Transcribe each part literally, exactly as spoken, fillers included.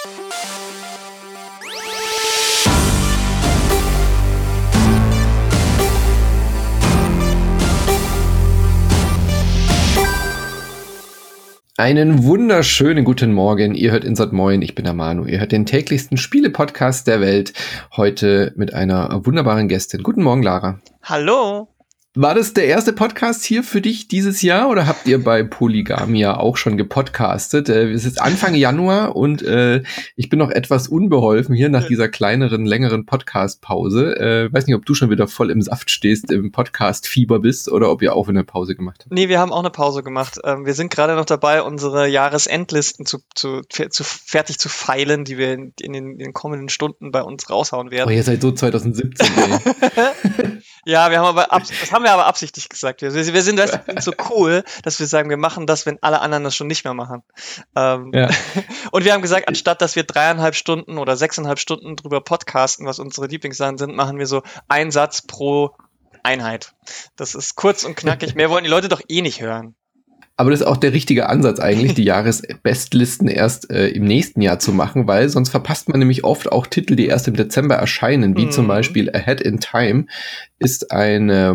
Einen wunderschönen guten Morgen. Ihr hört Insert Moin, ich bin der Manu. Ihr hört den täglichsten Spiele-Podcast der Welt. Heute mit einer wunderbaren Gästin. Guten Morgen, Lara. Hallo. War das der erste Podcast hier für dich dieses Jahr oder habt ihr bei Polygamia auch schon gepodcastet? Äh, es ist Anfang Januar und äh, ich bin noch etwas unbeholfen hier nach dieser kleineren, längeren Podcast-Pause. Äh, weiß nicht, ob du schon wieder voll im Saft stehst, im Podcast-Fieber bist oder ob ihr auch eine Pause gemacht habt. Nee, wir haben auch eine Pause gemacht. Ähm, wir sind gerade noch dabei, unsere Jahresendlisten zu, zu, zu fertig zu feilen, die wir in, in, den, in den kommenden Stunden bei uns raushauen werden. Oh, ihr seid so zwanzig siebzehn, ey. Ja, wir haben aber abs- das haben wir aber absichtlich gesagt. Wir, wir sind weißt, wir sind so cool, dass wir sagen, wir machen das, wenn alle anderen das schon nicht mehr machen. Ähm, Ja. Und wir haben gesagt, anstatt dass wir dreieinhalb Stunden oder sechseinhalb Stunden drüber podcasten, was unsere Lieblingssachen sind, machen wir so einen Satz pro Einheit. Das ist kurz und knackig. Mehr wollen die Leute doch eh nicht hören. Aber das ist auch der richtige Ansatz eigentlich, die Jahresbestlisten erst äh, im nächsten Jahr zu machen, weil sonst verpasst man nämlich oft auch Titel, die erst im Dezember erscheinen, wie mm. zum Beispiel Ahead in Time ist ein äh,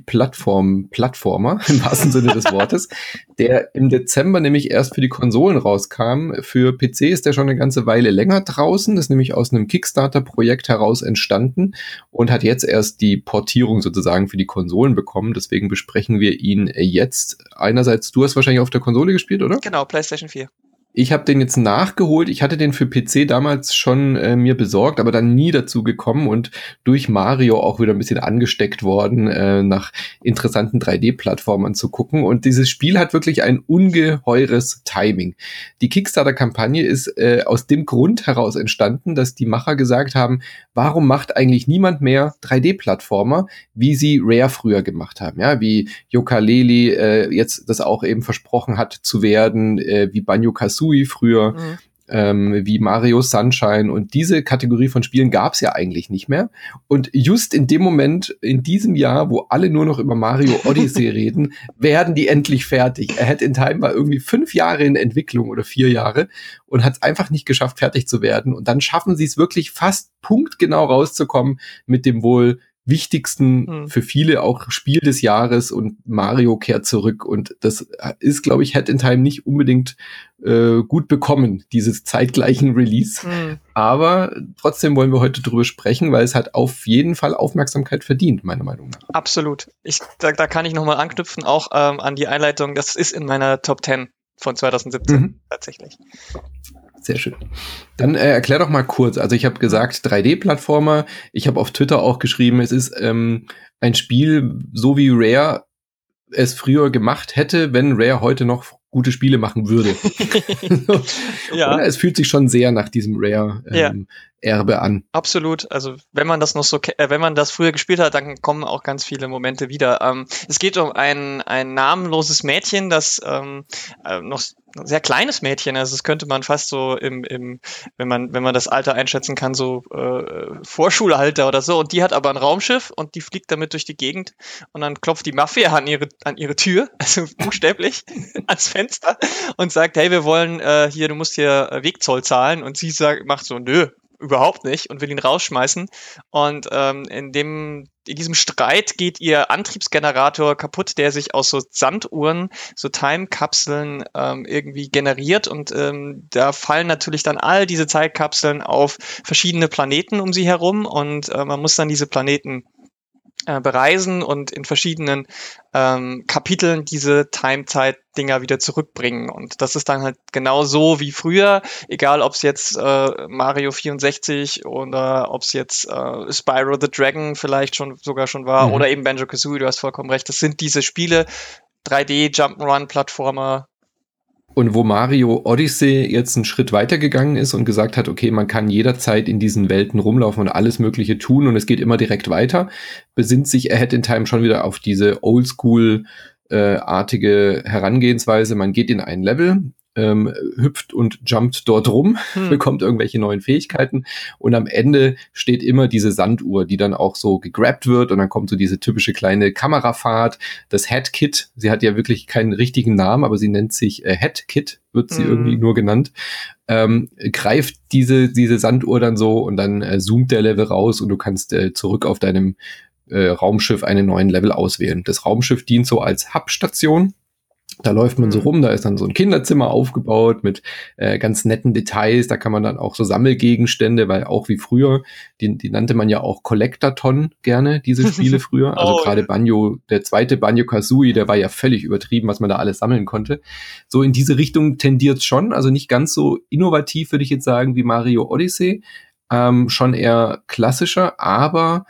Multiplattform-Plattformer, im wahrsten Sinne des Wortes, der im Dezember nämlich erst für die Konsolen rauskam. Für P C ist der schon eine ganze Weile länger draußen, ist nämlich aus einem Kickstarter-Projekt heraus entstanden und hat jetzt erst die Portierung sozusagen für die Konsolen bekommen. Deswegen besprechen wir ihn jetzt. Einerseits, du hast wahrscheinlich auf der Konsole gespielt, oder? Genau, PlayStation vier. Ich habe den jetzt nachgeholt. Ich hatte den für P C damals schon äh, mir besorgt, aber dann nie dazu gekommen und durch Mario auch wieder ein bisschen angesteckt worden, äh, nach interessanten drei D-Plattformern zu gucken. Und dieses Spiel hat wirklich ein ungeheures Timing. Die Kickstarter-Kampagne ist äh, aus dem Grund heraus entstanden, dass die Macher gesagt haben, warum macht eigentlich niemand mehr drei D-Plattformer, wie sie Rare früher gemacht haben, ja, wie Yooka-Laylee äh, jetzt das auch eben versprochen hat zu werden, äh, wie Banjo-Kazooie früher, mhm. ähm, wie Mario Sunshine, und diese Kategorie von Spielen gab es ja eigentlich nicht mehr. Und just in dem Moment, in diesem Jahr, wo alle nur noch über Mario Odyssey reden, werden die endlich fertig. Ahead in Time war irgendwie fünf Jahre in Entwicklung oder vier Jahre und hat es einfach nicht geschafft, fertig zu werden. Und dann schaffen sie es wirklich fast punktgenau rauszukommen mit dem wohl wichtigsten hm. für viele auch Spiel des Jahres, und Mario kehrt zurück, und das ist, glaube ich, Ahead in Time nicht unbedingt äh, gut bekommen, dieses zeitgleichen Release. Hm. Aber trotzdem wollen wir heute drüber sprechen, weil es hat auf jeden Fall Aufmerksamkeit verdient, meiner Meinung nach. Absolut. Ich, da, da kann ich nochmal anknüpfen, auch ähm, an die Einleitung. Das ist in meiner Top zehn von zwanzig siebzehn mhm. tatsächlich. Sehr schön. Dann äh, erklär doch mal kurz. Also ich habe gesagt, drei D-Plattformer. Ich habe auf Twitter auch geschrieben, es ist ähm, ein Spiel, so wie Rare es früher gemacht hätte, wenn Rare heute noch gute Spiele machen würde. Ja. Oder? Es fühlt sich schon sehr nach diesem Rare ähm, ja. Erbe an. Absolut. Also wenn man das noch so, äh, wenn man das früher gespielt hat, dann kommen auch ganz viele Momente wieder. Ähm, es geht um ein ein namenloses Mädchen, das ähm, äh, noch ein sehr kleines Mädchen, also das könnte man fast so im, im wenn man wenn man das Alter einschätzen kann, so äh, Vorschulalter oder so. Und die hat aber ein Raumschiff und die fliegt damit durch die Gegend und dann klopft die Mafia an ihre an ihre Tür, also buchstäblich ans Fenster, und sagt, hey, wir wollen äh, hier, du musst hier Wegzoll zahlen, und sie sagt, macht so, nö, überhaupt nicht, und will ihn rausschmeißen. Und ähm, in dem in diesem Streit geht ihr Antriebsgenerator kaputt, der sich aus so Sanduhren, so Time-Kapseln ähm, irgendwie generiert, und ähm, da fallen natürlich dann all diese Zeitkapseln auf verschiedene Planeten um sie herum, und äh, man muss dann diese Planeten äh, bereisen und in verschiedenen ähm, Kapiteln diese Time-Zeit-Dinger wieder zurückbringen. Und das ist dann halt genau so wie früher, egal ob es jetzt äh, Mario vierundsechzig oder ob es jetzt äh, Spyro the Dragon vielleicht schon sogar schon war, mhm. oder eben Banjo-Kazooie, du hast vollkommen recht. Das sind diese Spiele, drei D Jump'n'Run-Plattformer. Und wo Mario Odyssey jetzt einen Schritt weitergegangen ist und gesagt hat, okay, man kann jederzeit in diesen Welten rumlaufen und alles Mögliche tun und es geht immer direkt weiter, besinnt sich Ahead in Time schon wieder auf diese Oldschool-artige äh, Herangehensweise. Man geht in ein Level, ähm, hüpft und jumpt dort rum, hm. bekommt irgendwelche neuen Fähigkeiten, und am Ende steht immer diese Sanduhr, die dann auch so gegrabt wird, und dann kommt so diese typische kleine Kamerafahrt, das Head-Kit. Sie hat ja wirklich keinen richtigen Namen, aber sie nennt sich äh, Head-Kit, wird sie hm. irgendwie nur genannt. ähm, greift diese, diese Sanduhr dann so und dann äh, zoomt der Level raus und du kannst äh, zurück auf deinem äh, Raumschiff einen neuen Level auswählen. Das Raumschiff dient so als Hub-Station. Da läuft man so rum, da ist dann so ein Kinderzimmer aufgebaut mit äh, ganz netten Details. Da kann man dann auch so Sammelgegenstände, weil auch wie früher, die, die nannte man ja auch Collectathon gerne, diese Spiele früher. Also Oh, gerade ja. Banjo, der zweite Banjo-Kazooie, der war ja völlig übertrieben, was man da alles sammeln konnte. So in diese Richtung tendiert schon, also nicht ganz so innovativ, würde ich jetzt sagen, wie Mario Odyssey. Ähm, schon eher klassischer, aber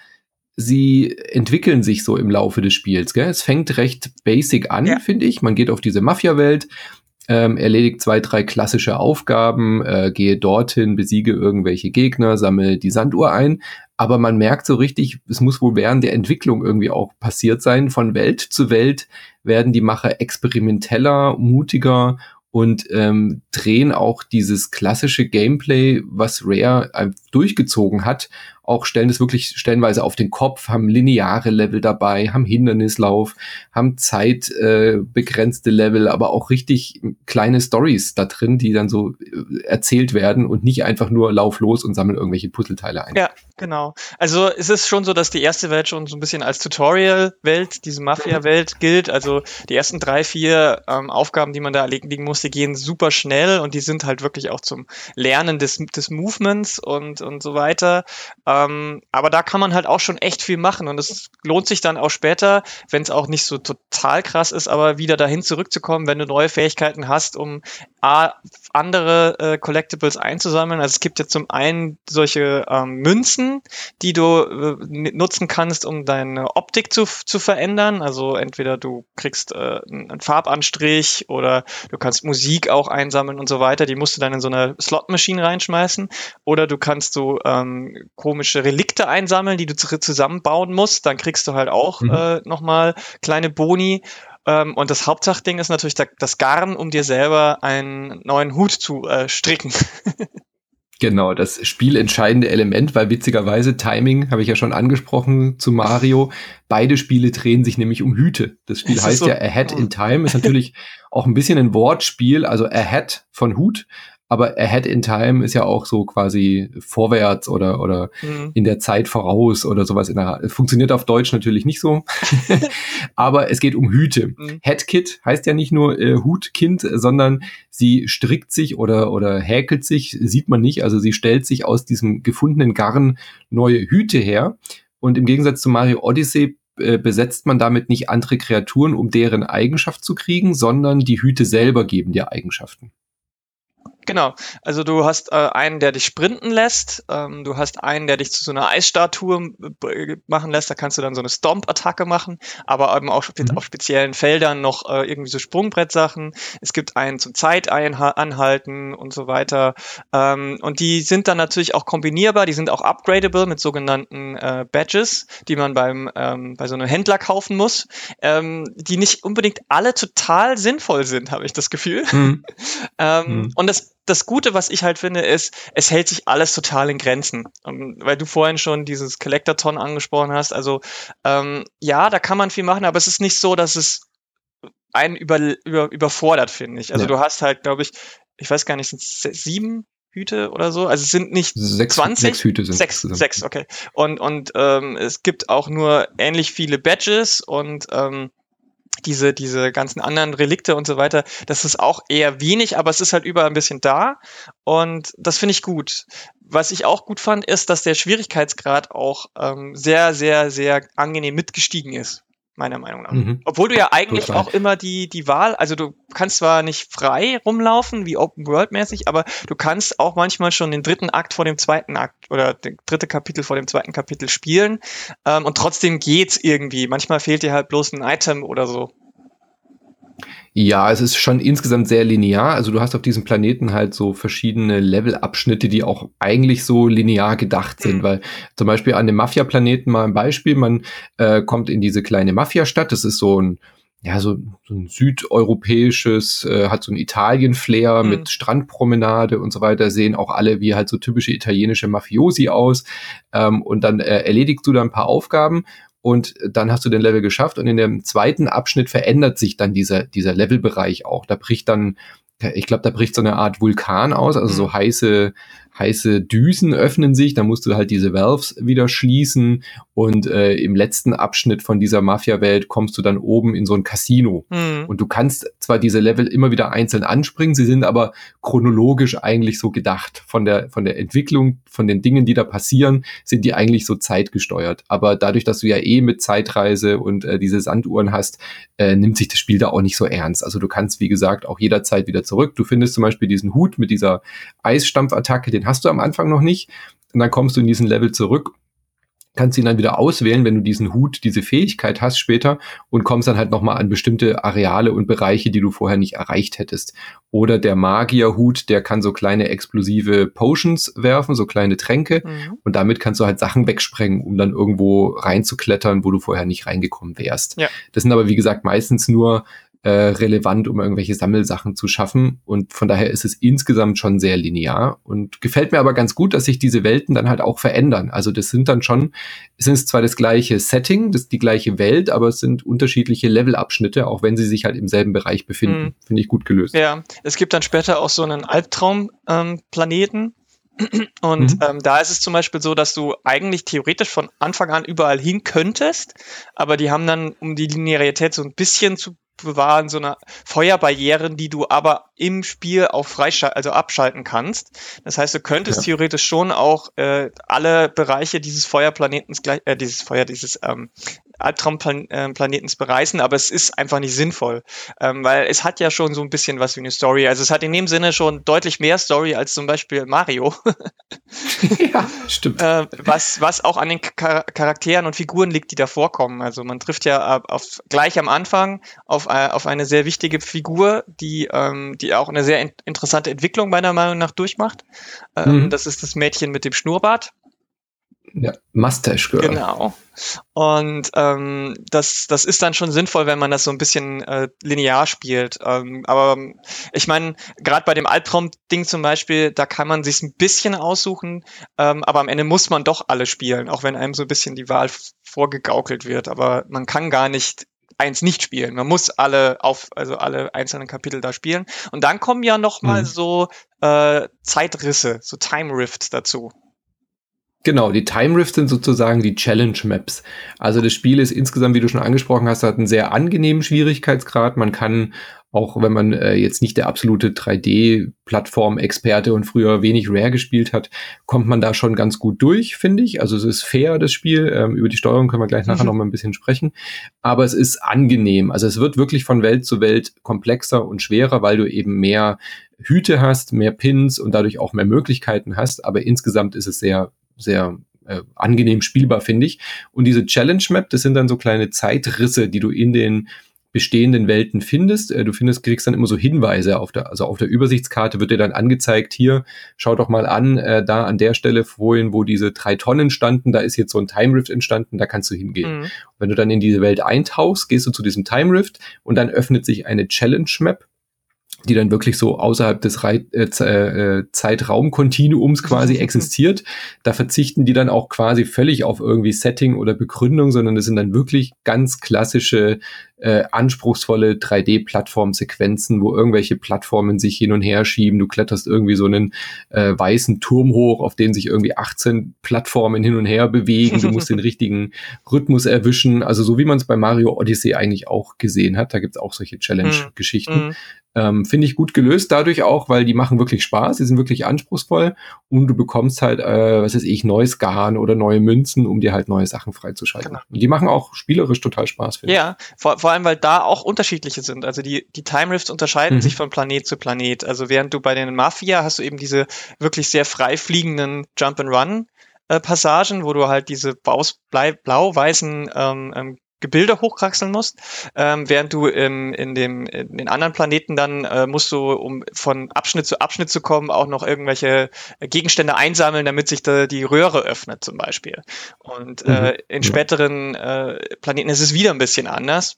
sie entwickeln sich so im Laufe des Spiels. Gell? Es fängt recht basic an, Ja. finde ich. Man geht auf diese Mafia-Welt, ähm, erledigt zwei, drei klassische Aufgaben, äh, gehe dorthin, besiege irgendwelche Gegner, sammle die Sanduhr ein. Aber man merkt so richtig, es muss wohl während der Entwicklung irgendwie auch passiert sein. Von Welt zu Welt werden die Macher experimenteller, mutiger und ähm, drehen auch dieses klassische Gameplay, was Rare äh, durchgezogen hat, auch stellen das wirklich stellenweise auf den Kopf, haben lineare Level dabei, haben Hindernislauf, haben zeitbegrenzte äh, Level, aber auch richtig kleine Stories da drin, die dann so äh, erzählt werden und nicht einfach nur lauf los und sammel irgendwelche Puzzleteile ein. Ja, genau. Also es ist schon so, dass die erste Welt schon so ein bisschen als Tutorial-Welt, diese Mafia-Welt gilt. Also die ersten drei, vier ähm, Aufgaben, die man da erledigen muss, die gehen super schnell und die sind halt wirklich auch zum Lernen des, des Movements und, und so weiter. Ähm, aber da kann man halt auch schon echt viel machen und es lohnt sich dann auch später, wenn es auch nicht so total krass ist, aber wieder dahin zurückzukommen, wenn du neue Fähigkeiten hast, um A, andere äh, Collectibles einzusammeln. Also es gibt ja zum einen solche ähm, Münzen, die du äh, nutzen kannst, um deine Optik zu, zu verändern. Also entweder du kriegst äh, einen Farbanstrich oder du kannst Musik auch einsammeln und so weiter. Die musst du dann in so eine Slot-Maschine reinschmeißen. Oder du kannst so ähm, komische Relikte einsammeln, die du zusammenbauen musst. Dann kriegst du halt auch mhm. äh, nochmal kleine Boni. Um, und das Hauptsachding ist natürlich da, das Garn, um dir selber einen neuen Hut zu äh, stricken. Genau, das spielentscheidende Element, weil witzigerweise Timing, habe ich ja schon angesprochen zu Mario, beide Spiele drehen sich nämlich um Hüte. Das Spiel das heißt so, ja Ahead in Time, ist natürlich auch ein bisschen ein Wortspiel, also Ahead von Hut, aber Ahead in Time ist ja auch so quasi vorwärts oder oder mhm. in der Zeit voraus oder sowas in der funktioniert auf Deutsch natürlich nicht so. Aber es geht um Hüte. Mhm. Headkit heißt ja nicht nur äh, Hutkind, sondern sie strickt sich oder oder häkelt sich, sieht man nicht, also sie stellt sich aus diesem gefundenen Garn neue Hüte her und im Gegensatz zu Mario Odyssey äh, besetzt man damit nicht andere Kreaturen, um deren Eigenschaft zu kriegen, sondern die Hüte selber geben dir Eigenschaften. Genau, also du hast äh, einen, der dich sprinten lässt, ähm, du hast einen, der dich zu so einer Eisstatue b- machen lässt, da kannst du dann so eine Stomp-Attacke machen, aber eben auch mhm. auf speziellen Feldern noch äh, irgendwie so Sprungbrettsachen. Es gibt einen zum Zeit-Anhalten und so weiter ähm, und die sind dann natürlich auch kombinierbar, die sind auch upgradable mit sogenannten äh, Badges, die man beim ähm, bei so einem Händler kaufen muss, ähm, die nicht unbedingt alle total sinnvoll sind, habe ich das Gefühl. Mhm. ähm, mhm. Und das Das Gute, was ich halt finde, ist, es hält sich alles total in Grenzen. Um, weil du vorhin schon dieses Collectathon angesprochen hast. Also ähm, ja, da kann man viel machen, aber es ist nicht so, dass es einen über, über, überfordert, finde ich. Also ja. Du hast halt, glaube ich, ich weiß gar nicht, sind es sieben Hüte oder so? Also es sind nicht sechs, zwanzig? Sechs Hüte sind Sechs, sechs, okay. Und, und ähm, es gibt auch nur ähnlich viele Badges und ähm, diese diese ganzen anderen Relikte und so weiter, das ist auch eher wenig, aber es ist halt überall ein bisschen da und das finde ich gut. Was ich auch gut fand, ist, dass der Schwierigkeitsgrad auch ähm, sehr, sehr, sehr angenehm mitgestiegen ist, meiner Meinung nach. Mhm. Obwohl du ja eigentlich Total. auch immer die die Wahl, also du kannst zwar nicht frei rumlaufen, wie Open-World-mäßig, aber du kannst auch manchmal schon den dritten Akt vor dem zweiten Akt oder das dritte Kapitel vor dem zweiten Kapitel spielen ähm, und trotzdem geht's irgendwie. Manchmal fehlt dir halt bloß ein Item oder so. Ja, es ist schon insgesamt sehr linear. Also du hast auf diesem Planeten halt so verschiedene Levelabschnitte, die auch eigentlich so linear gedacht sind. Mhm. Weil zum Beispiel an dem Mafia-Planeten mal ein Beispiel, man äh, kommt in diese kleine Mafia-Stadt. Das ist so ein ja, so, so ein südeuropäisches, äh, hat so ein Italien-Flair mhm. mit Strandpromenade und so weiter, sehen auch alle wie halt so typische italienische Mafiosi aus. Ähm, und dann äh, erledigst du da ein paar Aufgaben und dann hast du den Level geschafft und in dem zweiten Abschnitt verändert sich dann dieser, dieser Levelbereich auch. Da bricht dann ich glaube, da bricht so eine Art Vulkan aus, also Mhm. so heiße, heiße Düsen öffnen sich, da musst du halt diese Valves wieder schließen und äh, im letzten Abschnitt von dieser Mafia-Welt kommst du dann oben in so ein Casino. Mhm. Und du kannst zwar diese Level immer wieder einzeln anspringen, sie sind aber chronologisch eigentlich so gedacht. Von der, von der Entwicklung, von den Dingen, die da passieren, sind die eigentlich so zeitgesteuert. Aber dadurch, dass du ja eh mit Zeitreise und äh, diese Sanduhren hast, äh, nimmt sich das Spiel da auch nicht so ernst. Also du kannst, wie gesagt, auch jederzeit wieder zurück. Du findest zum Beispiel diesen Hut mit dieser Eisstampfattacke, den hast du am Anfang noch nicht. Und dann kommst du in diesen Level zurück, kannst ihn dann wieder auswählen, wenn du diesen Hut, diese Fähigkeit hast später und kommst dann halt nochmal an bestimmte Areale und Bereiche, die du vorher nicht erreicht hättest. Oder der Magierhut, der kann so kleine explosive Potions werfen, so kleine Tränke Mhm. und damit kannst du halt Sachen wegsprengen, um dann irgendwo reinzuklettern, wo du vorher nicht reingekommen wärst. Ja. Das sind aber, wie gesagt, meistens nur äh, relevant, um irgendwelche Sammelsachen zu schaffen und von daher ist es insgesamt schon sehr linear und gefällt mir aber ganz gut, dass sich diese Welten dann halt auch verändern. Also das sind dann schon, es ist zwar das gleiche Setting, das ist die gleiche Welt, aber es sind unterschiedliche Levelabschnitte, auch wenn sie sich halt im selben Bereich befinden. Mhm. Finde ich gut gelöst. Ja, es gibt dann später auch so einen Albtraum-Planeten. Und Mhm. ähm, da ist es zum Beispiel so, dass du eigentlich theoretisch von Anfang an überall hin könntest, aber die haben dann, um die Linearität so ein bisschen zu bewahren, so eine Feuerbarrieren, die du aber im Spiel auch freischalten, also abschalten kannst. Das heißt, du könntest Ja. theoretisch schon auch äh, alle Bereiche dieses Feuerplanetens gleich, äh, dieses Feuer, dieses ähm, Albtraumplanetens bereisen, aber es ist einfach nicht sinnvoll, ähm, weil es hat ja schon so ein bisschen was wie eine Story. Also es hat in dem Sinne schon deutlich mehr Story als zum Beispiel Mario. Ja, stimmt. Äh, was, was auch an den Char Charakteren und Figuren liegt, die da vorkommen. Also man trifft ja äh, auf, gleich am Anfang auf, äh, auf eine sehr wichtige Figur, die, ähm, die auch eine sehr in interessante Entwicklung meiner Meinung nach durchmacht. Ähm, Mhm. Das ist das Mädchen mit dem Schnurrbart. Ja, Mustache Girl. Genau. Und ähm, das, das ist dann schon sinnvoll, wenn man das so ein bisschen äh, linear spielt. Ähm, aber ich meine, gerade bei dem Albtraum-Ding zum Beispiel, da kann man sich ein bisschen aussuchen, ähm, aber am Ende muss man doch alle spielen, auch wenn einem so ein bisschen die Wahl vorgegaukelt wird. Aber man kann gar nicht eins nicht spielen. Man muss alle auf, also alle einzelnen Kapitel da spielen. Und dann kommen ja noch mal Mhm. so äh, Zeitrisse, so Time Rift dazu. Genau, die Time Rifts sind sozusagen die Challenge Maps. Also das Spiel ist insgesamt, wie du schon angesprochen hast, hat einen sehr angenehmen Schwierigkeitsgrad. Man kann, auch wenn man äh, jetzt nicht der absolute drei D-Plattform-Experte und früher wenig Rare gespielt hat, kommt man da schon ganz gut durch, finde ich. Also es ist fair, das Spiel. Ähm, über die Steuerung können wir gleich nachher noch mal ein bisschen sprechen. Aber es ist angenehm. Also es wird wirklich von Welt zu Welt komplexer und schwerer, weil du eben mehr Hüte hast, mehr Pins und dadurch auch mehr Möglichkeiten hast. Aber insgesamt ist es sehr sehr äh, angenehm spielbar, finde ich. Und diese Challenge Map, das sind dann so kleine Zeitrisse, die du in den bestehenden Welten findest. Äh, du findest, kriegst dann immer so Hinweise auf der, also auf der Übersichtskarte wird dir dann angezeigt, hier, schau doch mal an, äh, da an der Stelle vorhin, wo diese drei Tonnen standen, da ist jetzt so ein Time Rift entstanden, da kannst du hingehen. Mhm. Wenn du dann in diese Welt eintauchst, gehst du zu diesem Time Rift und dann öffnet sich eine Challenge Map, die dann wirklich so außerhalb des Rei- äh, äh, Zeitraumkontinuums quasi existiert. Da verzichten die dann auch quasi völlig auf irgendwie Setting oder Begründung, sondern es sind dann wirklich ganz klassische, äh, anspruchsvolle drei D-Plattform-Sequenzen, wo irgendwelche Plattformen sich hin und her schieben. Du kletterst irgendwie so einen äh, weißen Turm hoch, auf den sich irgendwie achtzehn Plattformen hin und her bewegen. Du musst den richtigen Rhythmus erwischen. Also so wie man es bei Mario Odyssey eigentlich auch gesehen hat. Da gibt's auch solche Challenge-Geschichten. Mhm. Ähm, finde ich gut gelöst dadurch auch, weil die machen wirklich Spaß, die sind wirklich anspruchsvoll und du bekommst halt, äh, was weiß ich, neues Garn oder neue Münzen, um dir halt neue Sachen freizuschalten. Genau. Und die machen auch spielerisch total Spaß, finde Ja, vor, vor allem, weil da auch unterschiedliche sind. Also die, die Time Rifts unterscheiden Mhm. sich von Planet zu Planet. Also während du bei den Mafia hast du eben diese wirklich sehr frei fliegenden Jump-and-Run äh, Passagen, wo du halt diese blau-weißen ähm, ähm, Gebilde hochkraxeln musst, ähm, während du im, in, dem, in den anderen Planeten dann äh, musst du, um von Abschnitt zu Abschnitt zu kommen, auch noch irgendwelche Gegenstände einsammeln, damit sich da die Röhre öffnet zum Beispiel. Und Mhm. äh, in Ja. späteren äh, Planeten ist es wieder ein bisschen anders.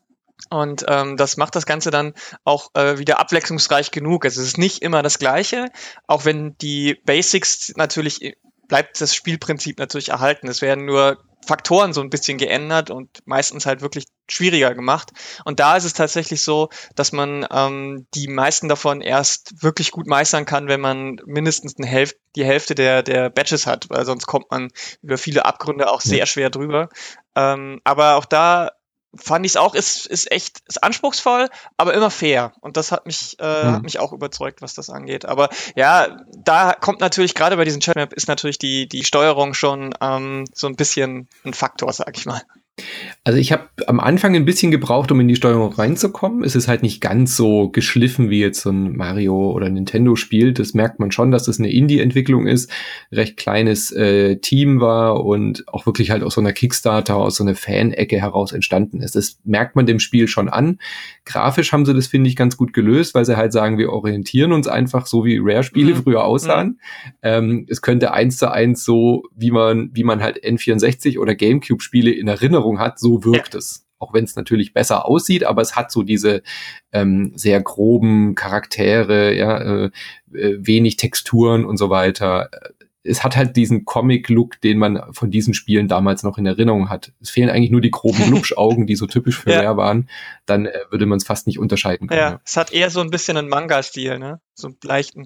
Und ähm, das macht das Ganze dann auch äh, wieder abwechslungsreich genug. Also es ist nicht immer das Gleiche, auch wenn die Basics natürlich bleibt das Spielprinzip natürlich erhalten. Es werden nur Faktoren so ein bisschen geändert und meistens halt wirklich schwieriger gemacht. Und da ist es tatsächlich so, dass man ähm, die meisten davon erst wirklich gut meistern kann, wenn man mindestens eine Hälfte, die Hälfte der, der Batches hat, weil sonst kommt man über viele Abgründe auch sehr Ja. schwer drüber. Ähm, aber auch da fand ich es auch, ist, ist echt, ist anspruchsvoll, aber immer fair. Und das hat mich, äh, Mhm. hat mich auch überzeugt, was das angeht. Aber ja, da kommt natürlich, gerade bei diesen Chatmap ist natürlich die, die Steuerung schon ähm, so ein bisschen ein Faktor, sag ich mal. Also ich habe am Anfang ein bisschen gebraucht, um in die Steuerung reinzukommen. Es ist halt nicht ganz so geschliffen wie jetzt so ein Mario oder Nintendo-Spiel. Das merkt man schon, dass das eine Indie-Entwicklung ist, recht kleines äh, Team war und auch wirklich halt aus so einer Kickstarter, aus so einer Fan-Ecke heraus entstanden ist. Das merkt man dem Spiel schon an. Grafisch haben sie das, finde ich, ganz gut gelöst, weil sie halt sagen, wir orientieren uns einfach so, wie Rare-Spiele Mhm. früher aussahen. Mhm. Ähm, es könnte eins zu eins so, wie man, wie man halt N vierundsechzig oder Gamecube-Spiele in Erinnerung hat, so wirkt ja. es. Auch wenn es natürlich besser aussieht, aber es hat so diese ähm, sehr groben Charaktere, ja, äh, äh, wenig Texturen und so weiter. Es hat halt diesen Comic-Look, den man von diesen Spielen damals noch in Erinnerung hat. Es fehlen eigentlich nur die groben Glubschaugen, die so typisch für Ja. Rare waren. Dann äh, würde man es fast nicht unterscheiden können. Ja, Ja. es hat eher so ein bisschen einen Manga-Stil, ne? So einen leichten.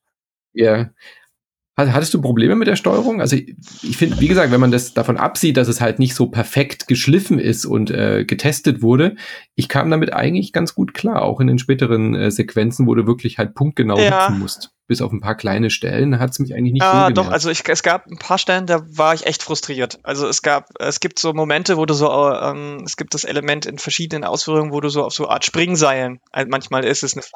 Ja. Hattest du Probleme mit der Steuerung? Also ich finde, wie gesagt, wenn man das davon absieht, dass es halt nicht so perfekt geschliffen ist und äh, getestet wurde, ich kam damit eigentlich ganz gut klar, auch in den späteren äh, Sequenzen, wo du wirklich halt punktgenau Ja. hüpfen musst. Bis auf ein paar kleine Stellen hat es mich eigentlich nicht Ja, so genervt. doch, also ich, es gab ein paar Stellen, da war ich echt frustriert. Also es gab, es gibt so Momente, wo du so, ähm, es gibt das Element in verschiedenen Ausführungen, wo du so auf so Art Springseilen, also manchmal ist es eine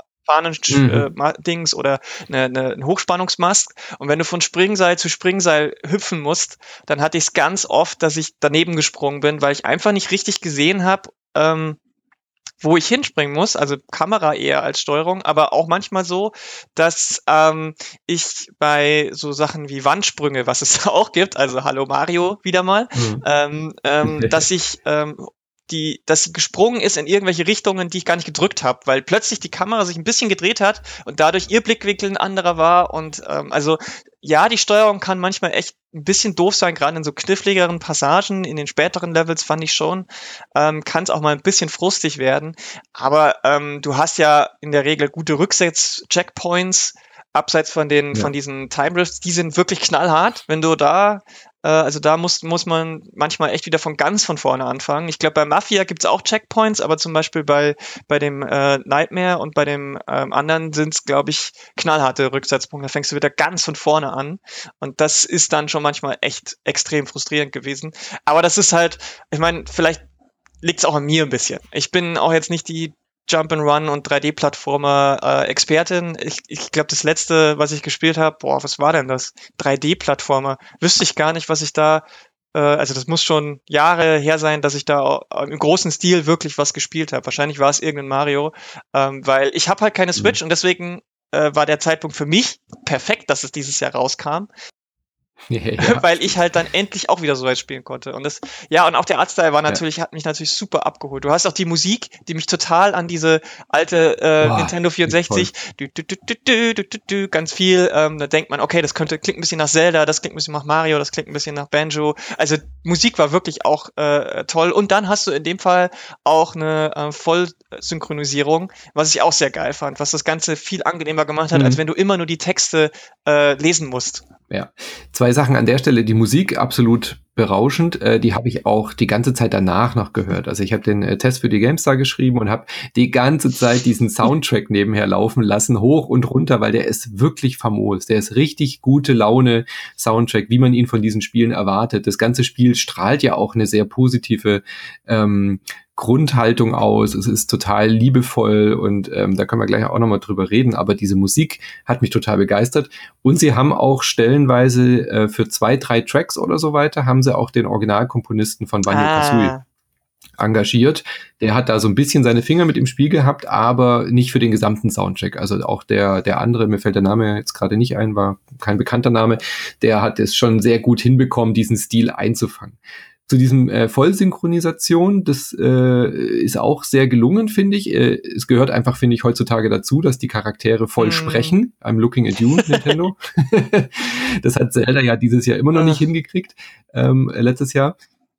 Fahnen-Dings mhm. äh, oder eine, eine, ein Hochspannungsmast. Und wenn du von Springseil zu Springseil hüpfen musst, dann hatte ich es ganz oft, dass ich daneben gesprungen bin, weil ich einfach nicht richtig gesehen habe, ähm, wo ich hinspringen muss, also Kamera eher als Steuerung, aber auch manchmal so, dass ähm, ich bei so Sachen wie Wandsprünge, was es auch gibt, also Hallo Mario wieder mal, mhm. ähm, ähm, dass ich ähm, die, dass sie gesprungen ist in irgendwelche Richtungen, die ich gar nicht gedrückt habe, weil plötzlich die Kamera sich ein bisschen gedreht hat und dadurch ihr Blickwinkel ein anderer war und ähm, also ja, die Steuerung kann manchmal echt ein bisschen doof sein, gerade in so kniffligeren Passagen, in den späteren Levels fand ich schon, ähm, kann es auch mal ein bisschen frustig werden, aber ähm, du hast ja in der Regel gute Rücksetz-Checkpoints, abseits von den, ja. von diesen Time Rifts, die sind wirklich knallhart, wenn du da Also da muss, muss man manchmal echt wieder von ganz von vorne anfangen. Ich glaube, bei Mafia gibt's auch Checkpoints, aber zum Beispiel bei, bei dem äh, Nightmare und bei dem ähm, anderen sind's, glaube ich, knallharte Rücksetzpunkte. Da fängst du wieder ganz von vorne an. Und das ist dann schon manchmal echt extrem frustrierend gewesen. Aber das ist halt, ich meine, vielleicht liegt's auch an mir ein bisschen. Ich bin auch jetzt nicht die Jump'n'Run und drei D-Plattformer äh, Expertin. Ich, ich glaube, das letzte, was ich gespielt habe, boah, was war denn das? drei D-Plattformer. Wüsste ich gar nicht, was ich da, äh, also das muss schon Jahre her sein, dass ich da im großen Stil wirklich was gespielt habe. Wahrscheinlich war es irgendein Mario, ähm, weil ich habe halt keine Switch mhm. und deswegen äh, war der Zeitpunkt für mich perfekt, dass es dieses Jahr rauskam. Ja, ja. Weil ich halt dann endlich auch wieder so weit spielen konnte. Und das, ja, und auch der Artstyle war natürlich, ja. hat mich natürlich super abgeholt. Du hast auch die Musik, die mich total an diese alte äh, Boah, Nintendo vierundsechzig, du, du, du, du, du, du, du, ganz viel, ähm, da denkt man, okay, das könnte, klingt ein bisschen nach Zelda, das klingt ein bisschen nach Mario, das klingt ein bisschen nach Banjo. Also Musik war wirklich auch äh, toll. Und dann hast du in dem Fall auch eine äh, Vollsynchronisierung, was ich auch sehr geil fand, was das Ganze viel angenehmer gemacht hat, mhm. als wenn du immer nur die Texte äh, lesen musst. Ja, zwei Sachen an der Stelle. Die Musik absolut berauschend. Äh, die habe ich auch die ganze Zeit danach noch gehört. Also ich habe den äh, Test für die GameStar geschrieben und habe die ganze Zeit diesen Soundtrack nebenher laufen lassen, hoch und runter, weil der ist wirklich famos. Der ist richtig gute Laune Soundtrack, wie man ihn von diesen Spielen erwartet. Das ganze Spiel strahlt ja auch eine sehr positive ähm, Grundhaltung aus, es ist total liebevoll und ähm, da können wir gleich auch nochmal drüber reden, aber diese Musik hat mich total begeistert und sie haben auch stellenweise äh, für zwei, drei Tracks oder so weiter, haben sie auch den Originalkomponisten von Banjo-Kazooie ah. engagiert. Der hat da so ein bisschen seine Finger mit im Spiel gehabt, aber nicht für den gesamten Soundtrack. Also auch der der andere, mir fällt der Name jetzt gerade nicht ein, war kein bekannter Name, der hat es schon sehr gut hinbekommen, diesen Stil einzufangen. Zu diesem äh, Vollsynchronisation, das äh, ist auch sehr gelungen, finde ich. Äh, es gehört einfach, finde ich, heutzutage dazu, dass die Charaktere voll mm. sprechen. I'm looking at you, Nintendo. Das hat Zelda ja dieses Jahr immer noch nicht hingekriegt, ähm, letztes Jahr.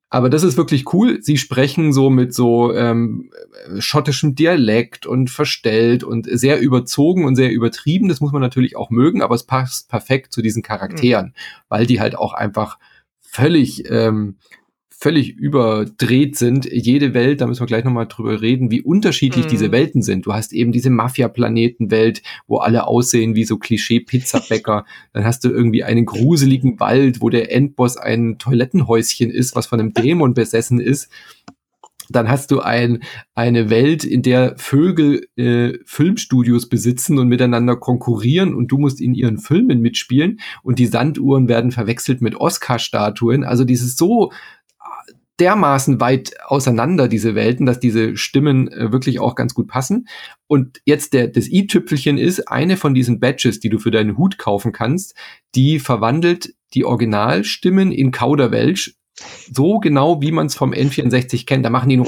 Aber das ist wirklich cool. Sie sprechen so mit so ähm, schottischem Dialekt und verstellt und sehr überzogen und sehr übertrieben. Das muss man natürlich auch mögen, aber es passt perfekt zu diesen Charakteren, mhm. weil die halt auch einfach völlig ähm, völlig überdreht sind. Jede Welt, da müssen wir gleich nochmal drüber reden, wie unterschiedlich mhm. diese Welten sind. Du hast eben diese Mafia-Planetenwelt, wo alle aussehen wie so Klischee-Pizzabäcker. Dann hast du irgendwie einen gruseligen Wald, wo der Endboss ein Toilettenhäuschen ist, was von einem Dämon besessen ist. Dann hast du ein, eine Welt, in der Vögel äh, Filmstudios besitzen und miteinander konkurrieren und du musst in ihren Filmen mitspielen und die Sanduhren werden verwechselt mit Oscar-Statuen. Also dieses so dermaßen weit auseinander, diese Welten, dass diese Stimmen äh, wirklich auch ganz gut passen. Und jetzt der, das i-Tüpfelchen ist, eine von diesen Badges, die du für deinen Hut kaufen kannst, die verwandelt die Originalstimmen in Kauderwelsch, so genau, wie man es vom N vierundsechzig kennt. Da machen die nur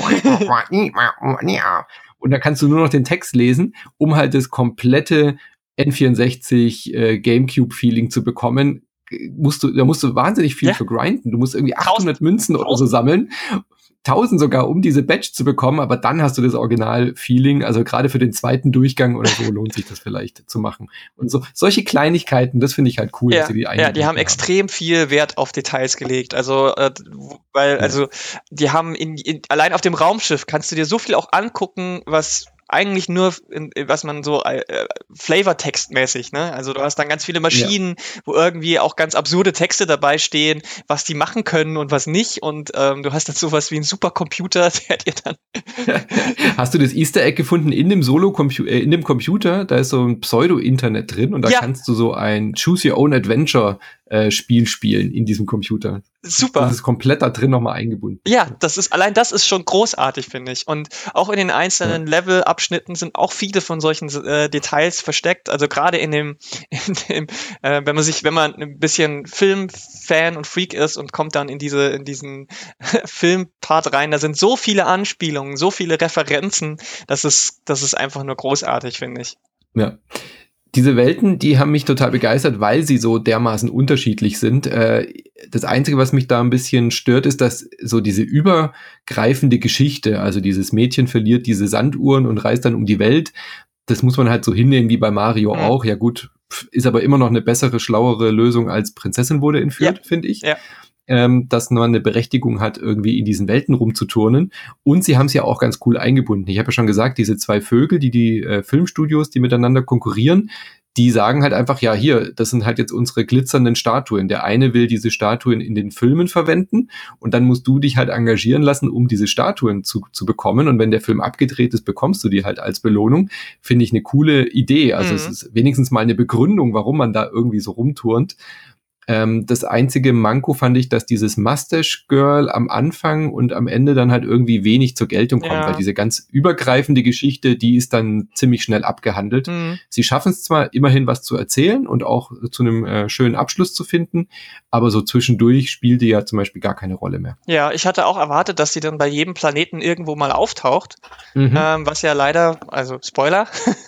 und da kannst du nur noch den Text lesen, um halt das komplette N vierundsechzig äh, GameCube-Feeling zu bekommen. Musst du, da musst du wahnsinnig viel ja. für grinden. Du musst irgendwie achthundert Tausend. Münzen oder so sammeln. tausend sogar, um diese Badge zu bekommen, aber dann hast du das Original-Feeling. Also gerade für den zweiten Durchgang oder so lohnt sich das vielleicht zu machen. Und so solche Kleinigkeiten, das finde ich halt cool, ja, dass sie die Ja, die haben, haben extrem viel Wert auf Details gelegt. Also, äh, weil, ja. also, die haben in, in, allein auf dem Raumschiff kannst du dir so viel auch angucken, was eigentlich nur, in, was man so äh, Flavor-Text-mäßig, ne? Also du hast dann ganz viele Maschinen, ja. wo irgendwie auch ganz absurde Texte dabei stehen, was die machen können und was nicht. Und ähm, du hast dann sowas wie einen Supercomputer, der dir dann... Hast du das Easter Egg gefunden in dem Solo-Computer, äh, in dem Computer? Da ist so ein Pseudo-Internet drin und da ja. kannst du so ein Choose-Your-Own-Adventure äh, Spiel spielen in diesem Computer. Super. Das ist komplett da drin nochmal eingebunden. Ja, das ist, allein das ist schon großartig, finde ich. Und auch in den einzelnen ja. Level-Abschnitten sind auch viele von solchen äh, Details versteckt. Also gerade in dem, in dem äh, wenn man sich, wenn man ein bisschen Film-Fan und Freak ist und kommt dann in diese, in diesen Film-Part rein, da sind so viele Anspielungen, so viele Referenzen, das ist, das ist einfach nur großartig, finde ich. Ja. Diese Welten, die haben mich total begeistert, weil sie so dermaßen unterschiedlich sind. Das Einzige, was mich da ein bisschen stört, ist, dass so diese übergreifende Geschichte, also dieses Mädchen verliert diese Sanduhren und reist dann um die Welt, das muss man halt so hinnehmen wie bei Mario mhm. auch. Ja gut, ist aber immer noch eine bessere, schlauere Lösung als Prinzessin wurde entführt, ja. finde ich. Ja. Ähm, dass man eine Berechtigung hat, irgendwie in diesen Welten rumzuturnen. Und sie haben es ja auch ganz cool eingebunden. Ich habe ja schon gesagt, diese zwei Vögel, die die äh, Filmstudios, die miteinander konkurrieren, die sagen halt einfach, ja hier, das sind halt jetzt unsere glitzernden Statuen. Der eine will diese Statuen in den Filmen verwenden und dann musst du dich halt engagieren lassen, um diese Statuen zu, zu bekommen. Und wenn der Film abgedreht ist, bekommst du die halt als Belohnung. Finde ich eine coole Idee. Also mhm. es ist wenigstens mal eine Begründung, warum man da irgendwie so rumturnt. Ähm, das einzige Manko fand ich, dass dieses Mustache Girl am Anfang und am Ende dann halt irgendwie wenig zur Geltung kommt, ja. weil diese ganz übergreifende Geschichte, die ist dann ziemlich schnell abgehandelt. Mhm. Sie schaffen es zwar immerhin was zu erzählen und auch zu einem äh, schönen Abschluss zu finden, aber so zwischendurch spielt die ja zum Beispiel gar keine Rolle mehr. Ja, ich hatte auch erwartet, dass sie dann bei jedem Planeten irgendwo mal auftaucht, mhm. ähm, was ja leider, also Spoiler,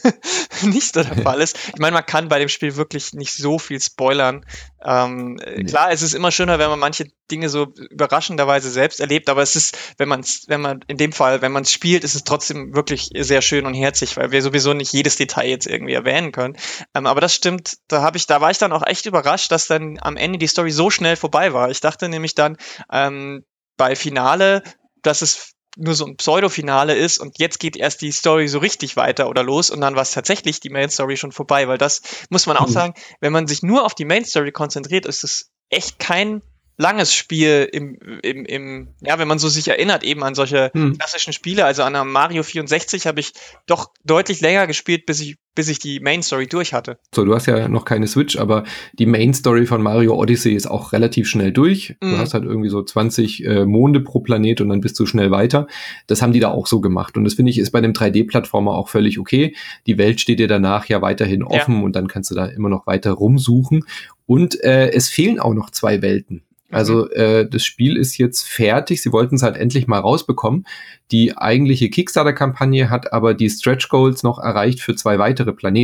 nicht so der Fall ist. Ich meine, man kann bei dem Spiel wirklich nicht so viel spoilern. Ähm, nee. Klar, es ist immer schöner, wenn man manche Dinge so überraschenderweise selbst erlebt, aber es ist, wenn man es, wenn man in dem Fall, wenn man es spielt, ist es trotzdem wirklich sehr schön und herzig, weil wir sowieso nicht jedes Detail jetzt irgendwie erwähnen können. Ähm, aber das stimmt, da habe ich, da war ich dann auch echt überrascht, dass dann am Ende die Story so schnell vorbei war. Ich dachte nämlich dann ähm, bei Finale, dass es nur so ein Pseudo-Finale ist und jetzt geht erst die Story so richtig weiter oder los und dann war es tatsächlich die Main-Story schon vorbei, weil das muss man auch mhm. sagen, wenn man sich nur auf die Main-Story konzentriert, ist es echt kein langes Spiel im, im, im, ja, wenn man so sich erinnert eben an solche mhm. klassischen Spiele, also an einem Mario vierundsechzig habe ich doch deutlich länger gespielt, bis ich bis ich die Main Story durch hatte. So, du hast ja noch keine Switch, aber die Main Story von Mario Odyssey ist auch relativ schnell durch. Mm. Du hast halt irgendwie so zwanzig äh, Monde pro Planet und dann bist du schnell weiter. Das haben die da auch so gemacht. Und das finde ich ist bei einem drei D-Plattformer auch völlig okay. Die Welt steht dir danach ja weiterhin offen ja. und dann kannst du da immer noch weiter rumsuchen. Und äh, es fehlen auch noch zwei Welten. Also äh, das Spiel ist jetzt fertig. Sie wollten es halt endlich mal rausbekommen. Die eigentliche Kickstarter-Kampagne hat aber die Stretch Goals noch erreicht für zwei weitere Planeten.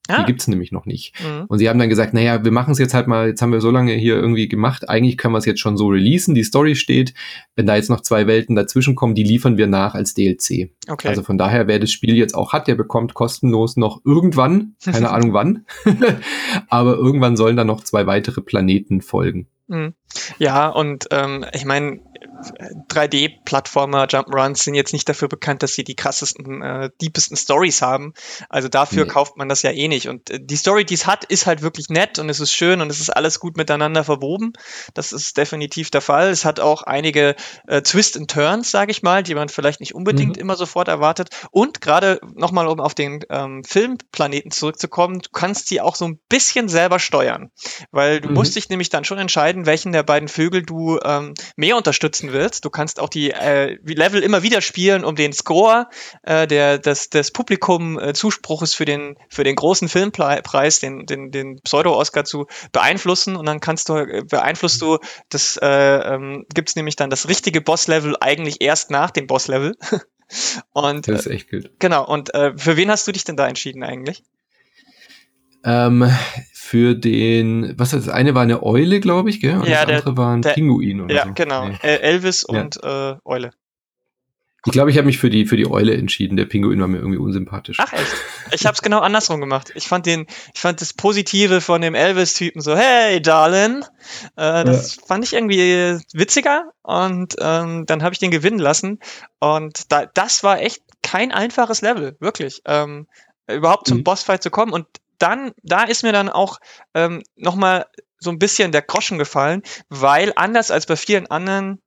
Ah. Die gibt's nämlich noch nicht. Mhm. Und sie haben dann gesagt, naja, wir machen es jetzt halt mal, jetzt haben wir so lange hier irgendwie gemacht, eigentlich können wir es jetzt schon so releasen, die Story steht, wenn da jetzt noch zwei Welten dazwischen kommen, die liefern wir nach als D L C. Okay. Also von daher, wer das Spiel jetzt auch hat, der bekommt kostenlos noch irgendwann, keine Ahnung wann, aber irgendwann sollen dann noch zwei weitere Planeten folgen. Ja, und ähm, ich meine, drei D-Plattformer, Jump'n'Runs sind jetzt nicht dafür bekannt, dass sie die krassesten, äh, deepesten Stories haben. Also dafür nee. kauft man das ja eh nicht. Und äh, die Story, die es hat, ist halt wirklich nett und es ist schön und es ist alles gut miteinander verwoben. Das ist definitiv der Fall. Es hat auch einige äh, Twist and Turns, sage ich mal, die man vielleicht nicht unbedingt mhm. immer sofort erwartet. Und gerade nochmal, um auf den ähm, Filmplaneten zurückzukommen, du kannst sie auch so ein bisschen selber steuern. Weil du mhm. musst dich nämlich dann schon entscheiden, welchen der beiden Vögel du ähm, mehr unterstützen willst. Du kannst auch die äh, Level immer wieder spielen, um den Score äh, der, des, des Publikum-Zuspruches äh, für den, für den großen Filmpreis, den, den, den Pseudo-Oscar zu beeinflussen. Und dann kannst du, äh, beeinflusst du, das äh, ähm, gibt's nämlich dann das richtige Boss-Level eigentlich erst nach dem Boss-Level. Und, das ist echt gut. Genau. Und äh, für wen hast du dich denn da entschieden eigentlich? Ähm, für den, was ist das? Eine war eine Eule, glaube ich, gell? Und ja, das der, andere war ein der, Pinguin oder ja, so. Ja, genau. Nee. Elvis ja. und äh, Eule. Ich glaube, ich habe mich für die für die Eule entschieden. Der Pinguin war mir irgendwie unsympathisch. Ach echt? Ich habe es genau andersrum gemacht. Ich fand den, ich fand das Positive von dem Elvis-Typen so, hey, Darlin. Äh, das ja. fand ich irgendwie witziger und ähm, dann habe ich den gewinnen lassen. Und da, das war echt kein einfaches Level, wirklich. Ähm, überhaupt zum mhm. Bossfight zu kommen. Und dann, da ist mir dann auch ähm, nochmal so ein bisschen der Groschen gefallen, weil anders als bei vielen anderen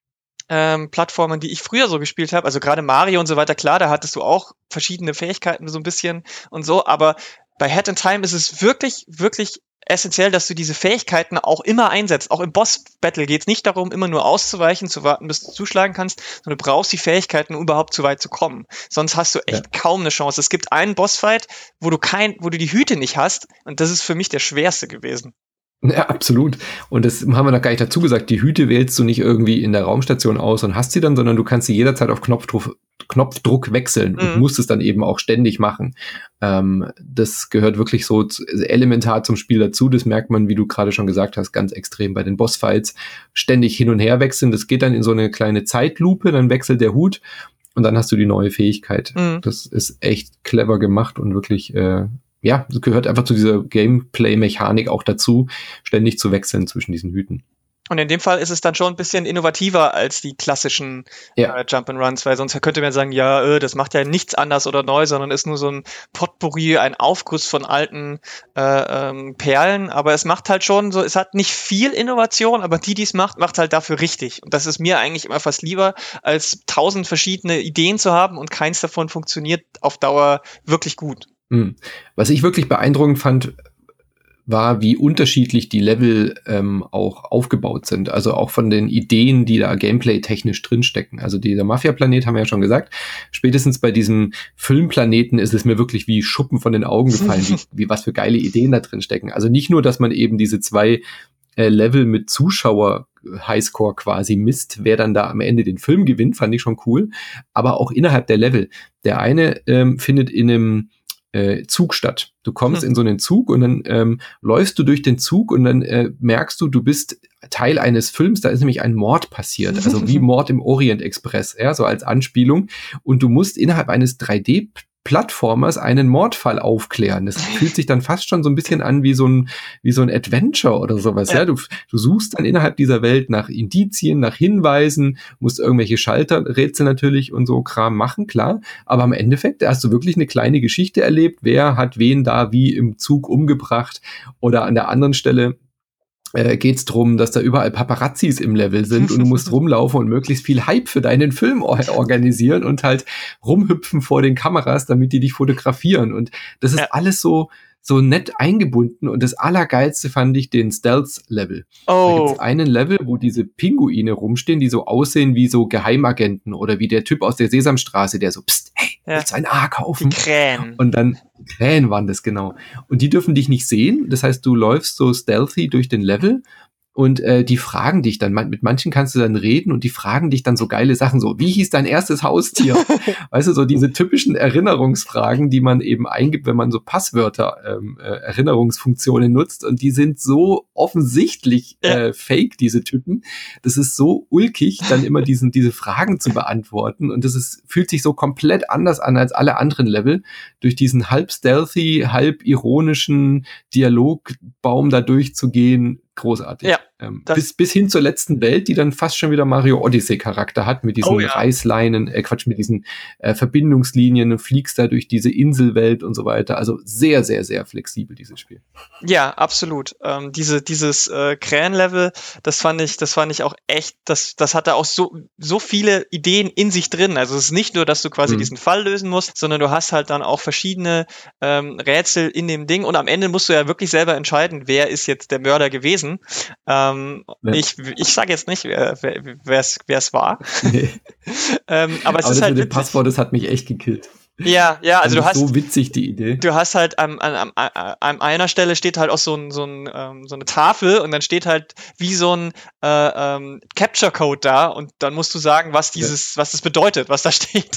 ähm, Plattformen, die ich früher so gespielt habe, also gerade Mario und so weiter, klar, da hattest du auch verschiedene Fähigkeiten so ein bisschen und so, aber bei Hat in Time ist es wirklich, wirklich essentiell, dass du diese Fähigkeiten auch immer einsetzt. Auch im Boss-Battle geht es nicht darum, immer nur auszuweichen, zu warten, bis du zuschlagen kannst, sondern du brauchst die Fähigkeiten, um überhaupt zu weit zu kommen. Sonst hast du echt ja. kaum eine Chance. Es gibt einen Bossfight, wo du kein, wo du die Hüte nicht hast, und das ist für mich der schwerste gewesen. Ja, absolut. Und das haben wir noch gar nicht dazu gesagt. Die Hüte wählst du nicht irgendwie in der Raumstation aus und hast sie dann, sondern du kannst sie jederzeit auf Knopfdruck, Knopfdruck wechseln mhm. und musst es dann eben auch ständig machen. Ähm, das gehört wirklich so zu, elementar zum Spiel dazu. Das merkt man, wie du gerade schon gesagt hast, ganz extrem bei den Bossfights. Ständig hin und her wechseln. Das geht dann in so eine kleine Zeitlupe, dann wechselt der Hut und dann hast du die neue Fähigkeit. Mhm. Das ist echt clever gemacht und wirklich äh, ja, das gehört einfach zu dieser Gameplay-Mechanik auch dazu, ständig zu wechseln zwischen diesen Hüten. Und in dem Fall ist es dann schon ein bisschen innovativer als die klassischen ja. äh, Jump'n'Runs, weil sonst könnte man sagen, ja, äh, das macht ja nichts anders oder neu, sondern ist nur so ein Potpourri, ein Aufguss von alten äh, ähm, Perlen. Aber es macht halt schon so, es hat nicht viel Innovation, aber die, die es macht, macht halt dafür richtig. Und das ist mir eigentlich immer fast lieber, als tausend verschiedene Ideen zu haben und keins davon funktioniert auf Dauer wirklich gut. Was ich wirklich beeindruckend fand, war, wie unterschiedlich die Level ähm, auch aufgebaut sind. Also auch von den Ideen, die da gameplay-technisch drinstecken. Also dieser Mafia-Planet haben wir ja schon gesagt. Spätestens bei diesem Filmplaneten ist es mir wirklich wie Schuppen von den Augen gefallen, wie, wie was für geile Ideen da drin stecken. Also nicht nur, dass man eben diese zwei äh, Level mit Zuschauer Highscore quasi misst, wer dann da am Ende den Film gewinnt, fand ich schon cool. Aber auch innerhalb der Level. Der eine ähm, findet in einem Äh, Zug statt. Du kommst hm. in so einen Zug und dann ähm, läufst du durch den Zug und dann äh, merkst du, du bist Teil eines Films, da ist nämlich ein Mord passiert, also wie Mord im Orient Express, ja, so als Anspielung, und du musst innerhalb eines drei D Plattformers einen Mordfall aufklären. Das fühlt sich dann fast schon so ein bisschen an wie so ein wie so ein Adventure oder sowas. Ja, ja? Du, du suchst dann innerhalb dieser Welt nach Indizien, nach Hinweisen, musst irgendwelche Schalterrätsel natürlich und so Kram machen, klar. Aber im Endeffekt hast du wirklich eine kleine Geschichte erlebt. Wer hat wen da wie im Zug umgebracht? Oder an der anderen Stelle äh, geht's drum, dass da überall Paparazzis im Level sind und du musst rumlaufen und möglichst viel Hype für deinen Film or- organisieren und halt rumhüpfen vor den Kameras, damit die dich fotografieren. Und das ist ja. alles so so nett eingebunden, und das Allergeilste fand ich den Stealth-Level. Oh. Da gibt's einen Level, wo diese Pinguine rumstehen, die so aussehen wie so Geheimagenten oder wie der Typ aus der Sesamstraße, der so, pst, hey, ja. willst du ein A kaufen? Die Krähen. Und dann, Krähen waren das, genau. Und die dürfen dich nicht sehen, das heißt, du läufst so stealthy durch den Level Und äh, die fragen dich dann, mit manchen kannst du dann reden und die fragen dich dann so geile Sachen, so, wie hieß dein erstes Haustier? Weißt du, so diese typischen Erinnerungsfragen, die man eben eingibt, wenn man so Passwörter, ähm, äh, Erinnerungsfunktionen nutzt, und die sind so offensichtlich äh, fake, diese Typen. Das ist so ulkig, dann immer diesen diese Fragen zu beantworten, und das ist fühlt sich so komplett anders an als alle anderen Level, durch diesen halb stealthy, halb ironischen Dialogbaum da durchzugehen. Großartig. Ja, ähm, bis, bis hin zur letzten Welt, die dann fast schon wieder Mario Odyssey-Charakter hat, mit diesen oh, ja. Reißleinen, äh, Quatsch, mit diesen äh, Verbindungslinien, du fliegst da durch diese Inselwelt und so weiter. Also sehr, sehr, sehr flexibel, dieses Spiel. Ja, absolut. Ähm, diese, dieses äh, Krähenlevel, das fand ich, das fand ich auch echt, das, das hatte auch so, so viele Ideen in sich drin. Also es ist nicht nur, dass du quasi mhm. diesen Fall lösen musst, sondern du hast halt dann auch verschiedene ähm, Rätsel in dem Ding, und am Ende musst du ja wirklich selber entscheiden, wer ist jetzt der Mörder gewesen. Ähm, ja. Ich, ich sage jetzt nicht, wer es wer, es war. Nee. ähm, aber es aber ist das halt mit dem Passwort, das hat mich echt gekillt. Ja, ja, also du hast so witzig die Idee. Du hast halt an, an, an, an einer Stelle steht halt auch so, ein, so, ein, ähm, so eine Tafel, und dann steht halt wie so ein äh, ähm, Capture-Code da, und dann musst du sagen, was dieses, ja. was das bedeutet, was da steht.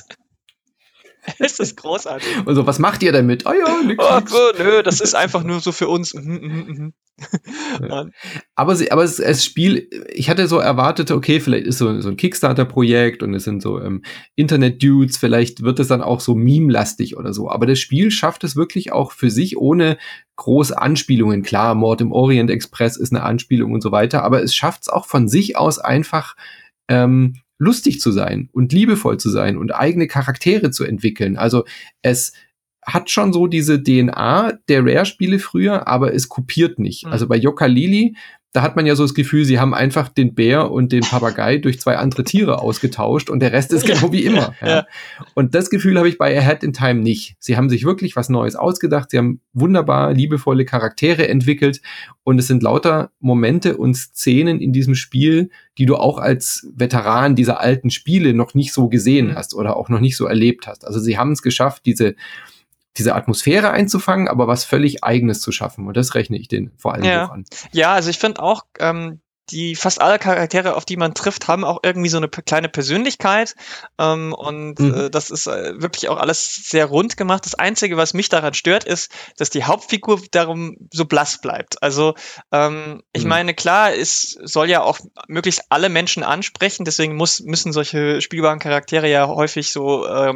Es ist großartig. Also, was macht ihr damit? Ah ja, nix, oh, nix. Oh, nö, das ist einfach nur so für uns. Mhm, mhm, mhm. Ja. Aber, sie, aber es, es Spiel, ich hatte so erwartet, okay, vielleicht ist so, so ein Kickstarter-Projekt und es sind so ähm, Internet-Dudes, vielleicht wird es dann auch so meme-lastig oder so. Aber das Spiel schafft es wirklich auch für sich ohne große Anspielungen. Klar, Mord im Orient Express ist eine Anspielung und so weiter, aber es schafft es auch von sich aus einfach ähm, lustig zu sein und liebevoll zu sein und eigene Charaktere zu entwickeln. Also es hat schon so diese D N A der Rare-Spiele früher, aber es kopiert nicht. Mhm. Also bei Yooka-Laylee, da hat man ja so das Gefühl, sie haben einfach den Bär und den Papagei durch zwei andere Tiere ausgetauscht und der Rest ist genau wie immer. Ja. Ja. Und das Gefühl habe ich bei Ahead in Time nicht. Sie haben sich wirklich was Neues ausgedacht, sie haben wunderbar liebevolle Charaktere entwickelt, und es sind lauter Momente und Szenen in diesem Spiel, die du auch als Veteran dieser alten Spiele noch nicht so gesehen mhm. hast oder auch noch nicht so erlebt hast. Also sie haben es geschafft, diese diese Atmosphäre einzufangen, aber was völlig Eigenes zu schaffen. Und das rechne ich denen vor allem ja. hoch an. Ja, also ich finde auch, ähm, die fast alle Charaktere, auf die man trifft, haben auch irgendwie so eine p- kleine Persönlichkeit, ähm, und mhm. äh, das ist äh, wirklich auch alles sehr rund gemacht. Das Einzige, was mich daran stört, ist, dass die Hauptfigur darum so blass bleibt. Also ähm, ich mhm. meine, klar, es soll ja auch möglichst alle Menschen ansprechen, deswegen muss, müssen solche spielbaren Charaktere ja häufig so äh,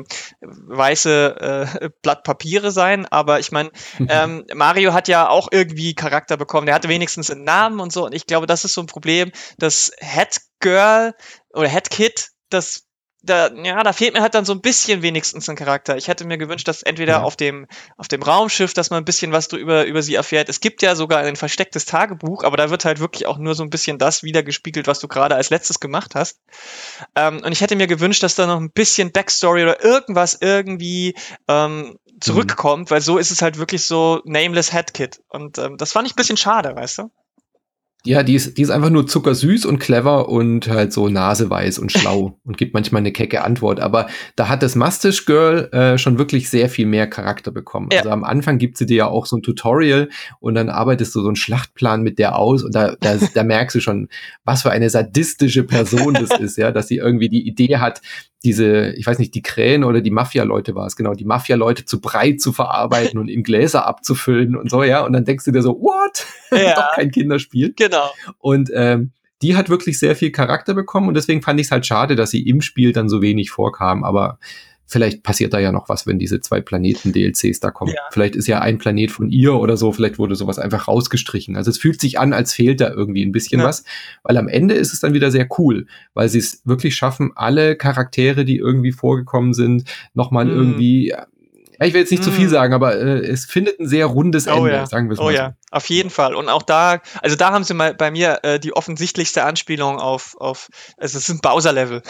weiße äh, Blatt Papiere sein, aber ich meine, ähm, Mario hat ja auch irgendwie Charakter bekommen, der hatte wenigstens einen Namen und so, und ich glaube, das ist so ein Problem, das Head Girl oder Head Kid, das da, ja, da fehlt mir halt dann so ein bisschen wenigstens ein Charakter. Ich hätte mir gewünscht, dass entweder ja. auf dem auf dem Raumschiff, dass man ein bisschen was drüber über sie erfährt. Es gibt ja sogar ein verstecktes Tagebuch, aber da wird halt wirklich auch nur so ein bisschen das wiedergespiegelt, was du gerade als letztes gemacht hast. Ähm, und ich hätte mir gewünscht, dass da noch ein bisschen Backstory oder irgendwas irgendwie ähm, zurückkommt, mhm. weil so ist es halt wirklich so Nameless Head Kid. Und ähm, das fand ich ein bisschen schade, weißt du? Ja, die ist, die ist einfach nur zuckersüß und clever und halt so naseweiß und schlau und gibt manchmal eine kecke Antwort. Aber da hat das Mustache Girl äh, schon wirklich sehr viel mehr Charakter bekommen. Ja. Also am Anfang gibt sie dir ja auch so ein Tutorial und dann arbeitest du so einen Schlachtplan mit der aus und da, da, da merkst du schon, was für eine sadistische Person das ist, ja, dass sie irgendwie die Idee hat, diese, ich weiß nicht, die Krähen oder die Mafia-Leute war es, genau, die Mafia-Leute zu breit zu verarbeiten und in Gläser abzufüllen und so, ja, und dann denkst du dir so, what? Ja. Doch kein Kinderspiel. Genau. Und ähm, die hat wirklich sehr viel Charakter bekommen und deswegen fand ich es halt schade, dass sie im Spiel dann so wenig vorkam, aber vielleicht passiert da ja noch was, wenn diese zwei Planeten-D L Cs da kommen. Ja. Vielleicht ist ja ein Planet von ihr oder so, vielleicht wurde sowas einfach rausgestrichen. Also es fühlt sich an, als fehlt da irgendwie ein bisschen ja. was, weil am Ende ist es dann wieder sehr cool, weil sie es wirklich schaffen, alle Charaktere, die irgendwie vorgekommen sind, nochmal mhm. irgendwie, ja, ich will jetzt nicht mm. zu viel sagen, aber äh, es findet ein sehr rundes oh Ende, ja. sagen wir es mal. Oh so. ja, auf jeden Fall. Und auch da, also da haben sie mal bei mir äh, die offensichtlichste Anspielung auf, auf also es ist ein Bowser-Level.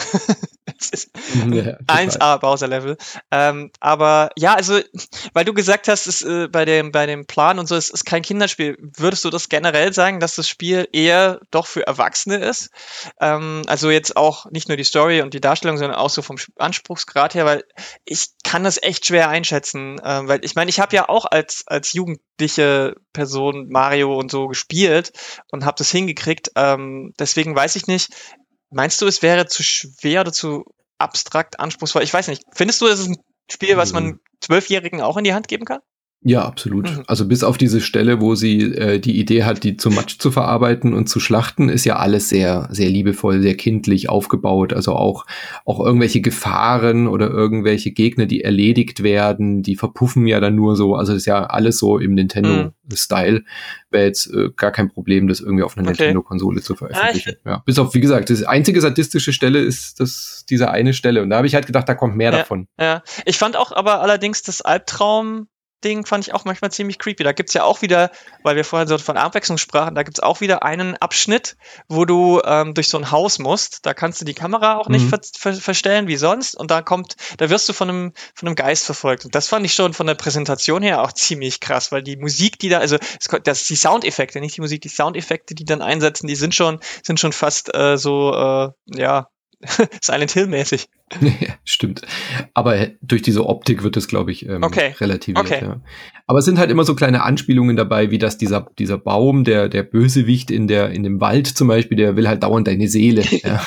Es ist ja, eins A Bowser-Level. Ähm, aber ja, also, weil du gesagt hast, es, äh, bei dem bei dem Plan und so, es ist kein Kinderspiel. Würdest du das generell sagen, dass das Spiel eher doch für Erwachsene ist? Ähm, also jetzt auch nicht nur die Story und die Darstellung, sondern auch so vom Anspruchsgrad her, weil ich kann das echt schwer einschätzen. Ähm, weil ich meine, ich habe ja auch als als jugendliche Person schon Mario und so gespielt und habe das hingekriegt. Ähm, deswegen weiß ich nicht, meinst du, es wäre zu schwer oder zu abstrakt anspruchsvoll? Ich weiß nicht. Findest du, das ist ein Spiel, was man Zwölfjährigen auch in die Hand geben kann? Ja, absolut. Mhm. Also bis auf diese Stelle, wo sie äh, die Idee hat, die zu Matsch zu verarbeiten und zu schlachten, ist ja alles sehr, sehr liebevoll, sehr kindlich aufgebaut. Also auch, auch irgendwelche Gefahren oder irgendwelche Gegner, die erledigt werden, die verpuffen ja dann nur so. Also das ist ja alles so im Nintendo-Style. Wäre jetzt äh, gar kein Problem, das irgendwie auf einer Okay. Nintendo-Konsole zu veröffentlichen. Ja, ja, bis auf, wie gesagt, das einzige sadistische Stelle ist das, diese eine Stelle. Und da habe ich halt gedacht, da kommt mehr Ja. davon. Ja, ich fand auch aber allerdings das Albtraum Ding fand ich auch manchmal ziemlich creepy. Da gibt's ja auch wieder, weil wir vorhin so von Abwechslung sprachen, da gibt's auch wieder einen Abschnitt, wo du ähm, durch so ein Haus musst. Da kannst du die Kamera auch nicht Mhm. ver ver verstellen wie sonst. Und da kommt, da wirst du von einem von einem Geist verfolgt. Und das fand ich schon von der Präsentation her auch ziemlich krass, weil die Musik, die da, also es, das die Soundeffekte, nicht die Musik, die Soundeffekte, die dann einsetzen, die sind schon sind schon fast äh, so äh, ja Silent Hill mäßig. Ja, stimmt. Aber durch diese Optik wird es, glaube ich, ähm, Okay. relativiert. Okay. Ja. Aber es sind halt immer so kleine Anspielungen dabei, wie dass dieser dieser Baum, der der Bösewicht in der in dem Wald zum Beispiel, der will halt dauernd deine Seele. Ja.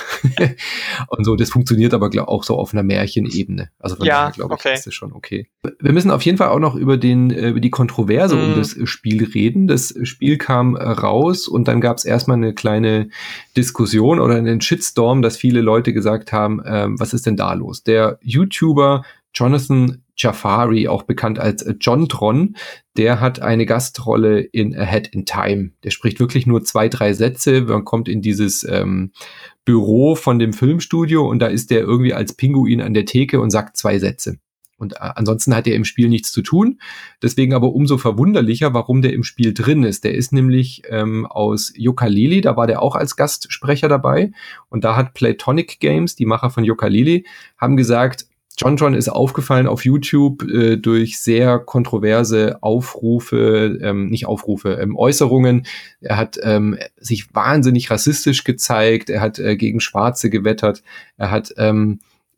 Und so, das funktioniert aber glaub, auch so auf einer Märchenebene. Also von Ja, daher, glaube ich, okay. ist das schon okay. Wir müssen auf jeden Fall auch noch über den äh, über die Kontroverse um Mm. das Spiel reden. Das Spiel kam äh, raus und dann gab es erstmal eine kleine Diskussion oder einen Shitstorm, dass viele Leute gesagt haben, ähm, was ist denn da los? Der YouTuber Jonathan Jafari, auch bekannt als äh, JonTron, der hat eine Gastrolle in Ahead in Time. Der spricht wirklich nur zwei, drei Sätze. Man kommt in dieses ähm, Büro von dem Filmstudio und da ist der irgendwie als Pinguin an der Theke und sagt zwei Sätze. Und äh, ansonsten hat er im Spiel nichts zu tun. Deswegen aber umso verwunderlicher, warum der im Spiel drin ist. Der ist nämlich ähm, aus Yooka-Laylee, da war der auch als Gastsprecher dabei. Und da hat Playtonic Games, die Macher von Yooka-Laylee, haben gesagt, JonTron ist aufgefallen auf YouTube äh, durch sehr kontroverse Aufrufe, ähm, nicht Aufrufe, ähm, Äußerungen. Er hat ähm, sich wahnsinnig rassistisch gezeigt, er hat äh, gegen Schwarze gewettert, er hat ähm,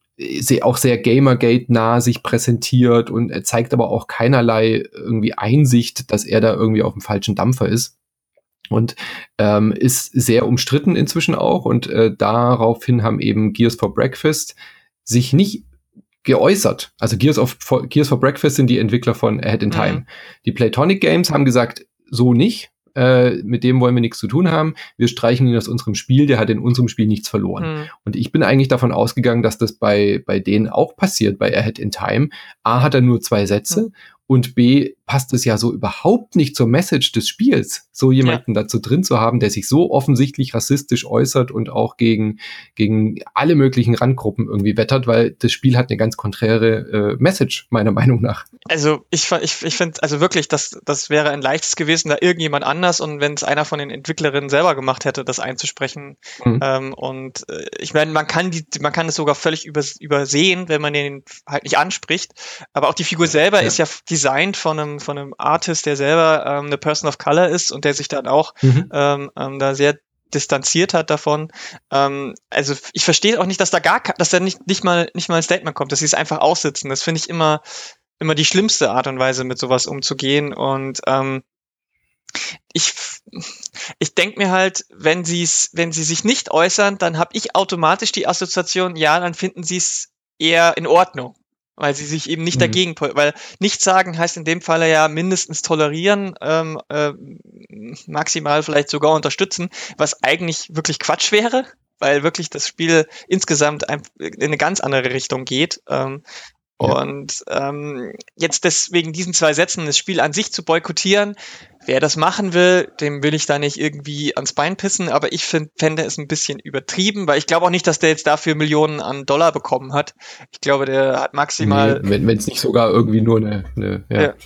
auch sehr Gamergate-nah sich präsentiert und er zeigt aber auch keinerlei irgendwie Einsicht, dass er da irgendwie auf dem falschen Dampfer ist. Und ähm, ist sehr umstritten inzwischen auch. Und äh, daraufhin haben eben Gears for Breakfast sich nicht geäußert. Also Gears, of, for, Gears for Breakfast sind die Entwickler von Ahead in Time. Mhm. Die Playtonic Games haben gesagt, so nicht. Äh, mit dem wollen wir nichts zu tun haben. Wir streichen ihn aus unserem Spiel. Der hat in unserem Spiel nichts verloren. Mhm. Und ich bin eigentlich davon ausgegangen, dass das bei, bei denen auch passiert, bei Ahead in Time. A, hat er nur zwei Sätze. Mhm. Und B, passt es ja so überhaupt nicht zur Message des Spiels, so jemanden ja. dazu drin zu haben, der sich so offensichtlich rassistisch äußert und auch gegen, gegen alle möglichen Randgruppen irgendwie wettert, weil das Spiel hat eine ganz konträre äh, Message, meiner Meinung nach. Also ich, ich, ich finde, also wirklich, das, das wäre ein leichtes gewesen, da irgendjemand anders und wenn es einer von den Entwicklerinnen selber gemacht hätte, das einzusprechen. Mhm. Ähm, und äh, ich meine, man kann die, man kann es sogar völlig übers, übersehen, wenn man den halt nicht anspricht. Aber auch die Figur selber ja. ist ja designt von einem, von einem Artist, der selber ähm, eine Person of Color ist und der sich dann auch mhm. ähm, ähm, da sehr distanziert hat davon. Ähm, also ich verstehe auch nicht, dass da gar, dass da nicht, nicht mal, nicht mal ein Statement kommt, dass sie es einfach aussitzen. Das finde ich immer, immer die schlimmste Art und Weise, mit sowas umzugehen. Und ähm, ich, ich denke mir halt, wenn sie es, wenn sie sich nicht äußern, dann habe ich automatisch die Assoziation, ja, dann finden sie es eher in Ordnung. Weil sie sich eben nicht mhm. dagegen, weil nichts sagen heißt in dem Falle ja mindestens tolerieren, ähm, äh, maximal vielleicht sogar unterstützen, was eigentlich wirklich Quatsch wäre, weil wirklich das Spiel insgesamt ein, in eine ganz andere Richtung geht. Ähm, ja. Und ähm, jetzt deswegen diesen zwei Sätzen das Spiel an sich zu boykottieren, wer das machen will, dem will ich da nicht irgendwie ans Bein pissen, aber ich find, fände es ein bisschen übertrieben, weil ich glaube auch nicht, dass der jetzt dafür Millionen an Dollar bekommen hat. Ich glaube, der hat maximal... Nee, wenn es nicht sogar irgendwie nur eine... eine ja. Ja.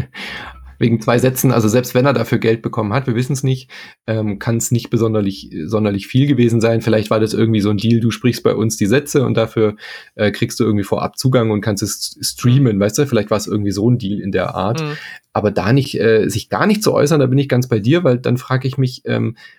Wegen zwei Sätzen, also selbst wenn er dafür Geld bekommen hat, wir wissen es nicht, ähm, kann es nicht besonderlich sonderlich viel gewesen sein. Vielleicht war das irgendwie so ein Deal, du sprichst bei uns die Sätze und dafür äh, kriegst du irgendwie vorab Zugang und kannst es streamen, weißt du? Vielleicht war es irgendwie so ein Deal in der Art. Mhm. Aber da nicht, äh, sich gar nicht zu äußern, da bin ich ganz bei dir, weil dann frage ich mich, ähm,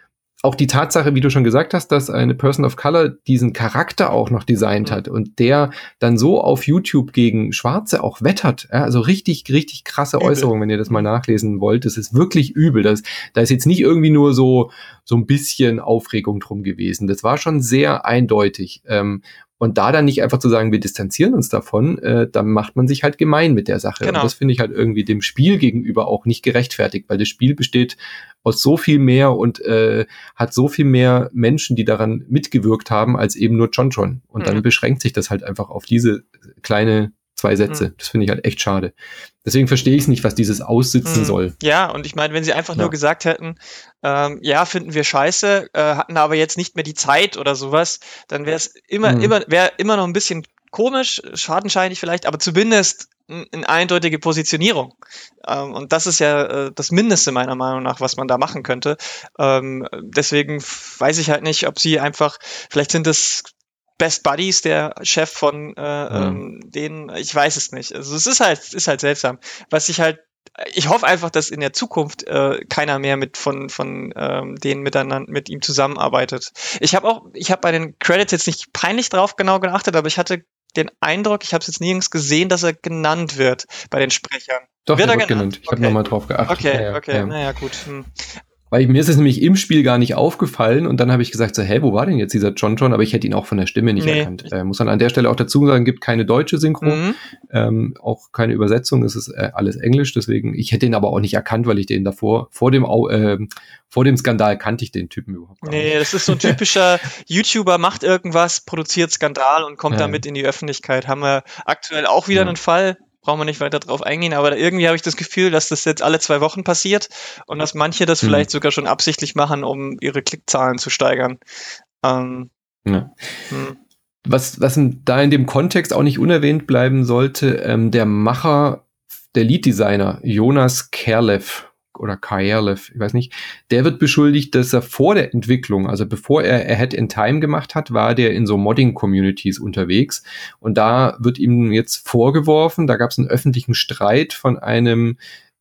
auch die Tatsache, wie du schon gesagt hast, dass eine Person of Color diesen Charakter auch noch designt Mhm. hat und der dann so auf YouTube gegen Schwarze auch wettert. Ja, also richtig, richtig krasse Übel. Äußerungen, wenn ihr das mal Mhm. nachlesen wollt. Das ist wirklich übel. Das, da ist jetzt nicht irgendwie nur so, so ein bisschen Aufregung drum gewesen. Das war schon sehr eindeutig. Ähm, und da dann nicht einfach zu sagen, wir distanzieren uns davon, äh, dann macht man sich halt gemein mit der Sache. Genau. Und das finde ich halt irgendwie dem Spiel gegenüber auch nicht gerechtfertigt, weil das Spiel besteht aus so viel mehr und äh, hat so viel mehr Menschen, die daran mitgewirkt haben, als eben nur John John. Und Mhm. dann beschränkt sich das halt einfach auf diese kleine zwei Sätze. Mhm. Das finde ich halt echt schade. Deswegen verstehe ich es nicht, was dieses Aussitzen Mhm. soll. Ja, und ich meine, wenn sie einfach Ja. nur gesagt hätten, ähm, ja, finden wir scheiße, äh, hatten aber jetzt nicht mehr die Zeit oder sowas, dann wäre es immer, Mhm. immer, wäre immer noch ein bisschen komisch, schadenscheinig vielleicht, aber zumindest n- eine eindeutige Positionierung. Ähm, und das ist ja äh, das Mindeste meiner Meinung nach, was man da machen könnte. Ähm, deswegen f- weiß ich halt nicht, ob sie einfach, vielleicht sind es Best Buddies, der Chef von äh, ähm, denen, ich weiß es nicht. Also es ist halt, es ist halt seltsam. Was ich halt, ich hoffe einfach, dass in der Zukunft äh, keiner mehr mit von von ähm, denen miteinander mit ihm zusammenarbeitet. Ich habe auch, ich habe bei den Credits jetzt nicht peinlich drauf genau geachtet, aber ich hatte den Eindruck, ich habe es jetzt nirgends gesehen, dass er genannt wird bei den Sprechern. Doch, Wird der er wird genannt? genannt. Ich habe Okay. nochmal drauf geachtet. Okay, Ja, ja, okay, ja. naja, gut. Hm. Weil mir ist es nämlich im Spiel gar nicht aufgefallen und dann habe ich gesagt so, hä, wo war denn jetzt dieser John John? Aber ich hätte ihn auch von der Stimme nicht Nee. erkannt. Äh, muss man an der Stelle auch dazu sagen, gibt keine deutsche Synchro, Mhm. ähm, auch keine Übersetzung, es ist äh, alles Englisch, deswegen, ich hätte ihn aber auch nicht erkannt, weil ich den davor, vor dem, Au- ähm, vor dem Skandal kannte ich den Typen überhaupt gar Nee, nicht. das ist so ein typischer YouTuber, macht irgendwas, produziert Skandal und kommt Ja. damit in die Öffentlichkeit. Haben wir aktuell auch wieder Ja. einen Fall, brauchen wir nicht weiter drauf eingehen, aber irgendwie habe ich das Gefühl, dass das jetzt alle zwei Wochen passiert und dass manche das Hm. vielleicht sogar schon absichtlich machen, um ihre Klickzahlen zu steigern. Ähm, Ja. hm. Was, was da in dem Kontext auch nicht unerwähnt bleiben sollte, ähm, der Macher, der Lead-Designer, Jonas Kerlev oder Kaerlev, ich weiß nicht, der wird beschuldigt, dass er vor der Entwicklung, also bevor er Ahead in Time gemacht hat, war der in so Modding-Communities unterwegs und da wird ihm jetzt vorgeworfen, da gab es einen öffentlichen Streit von einem,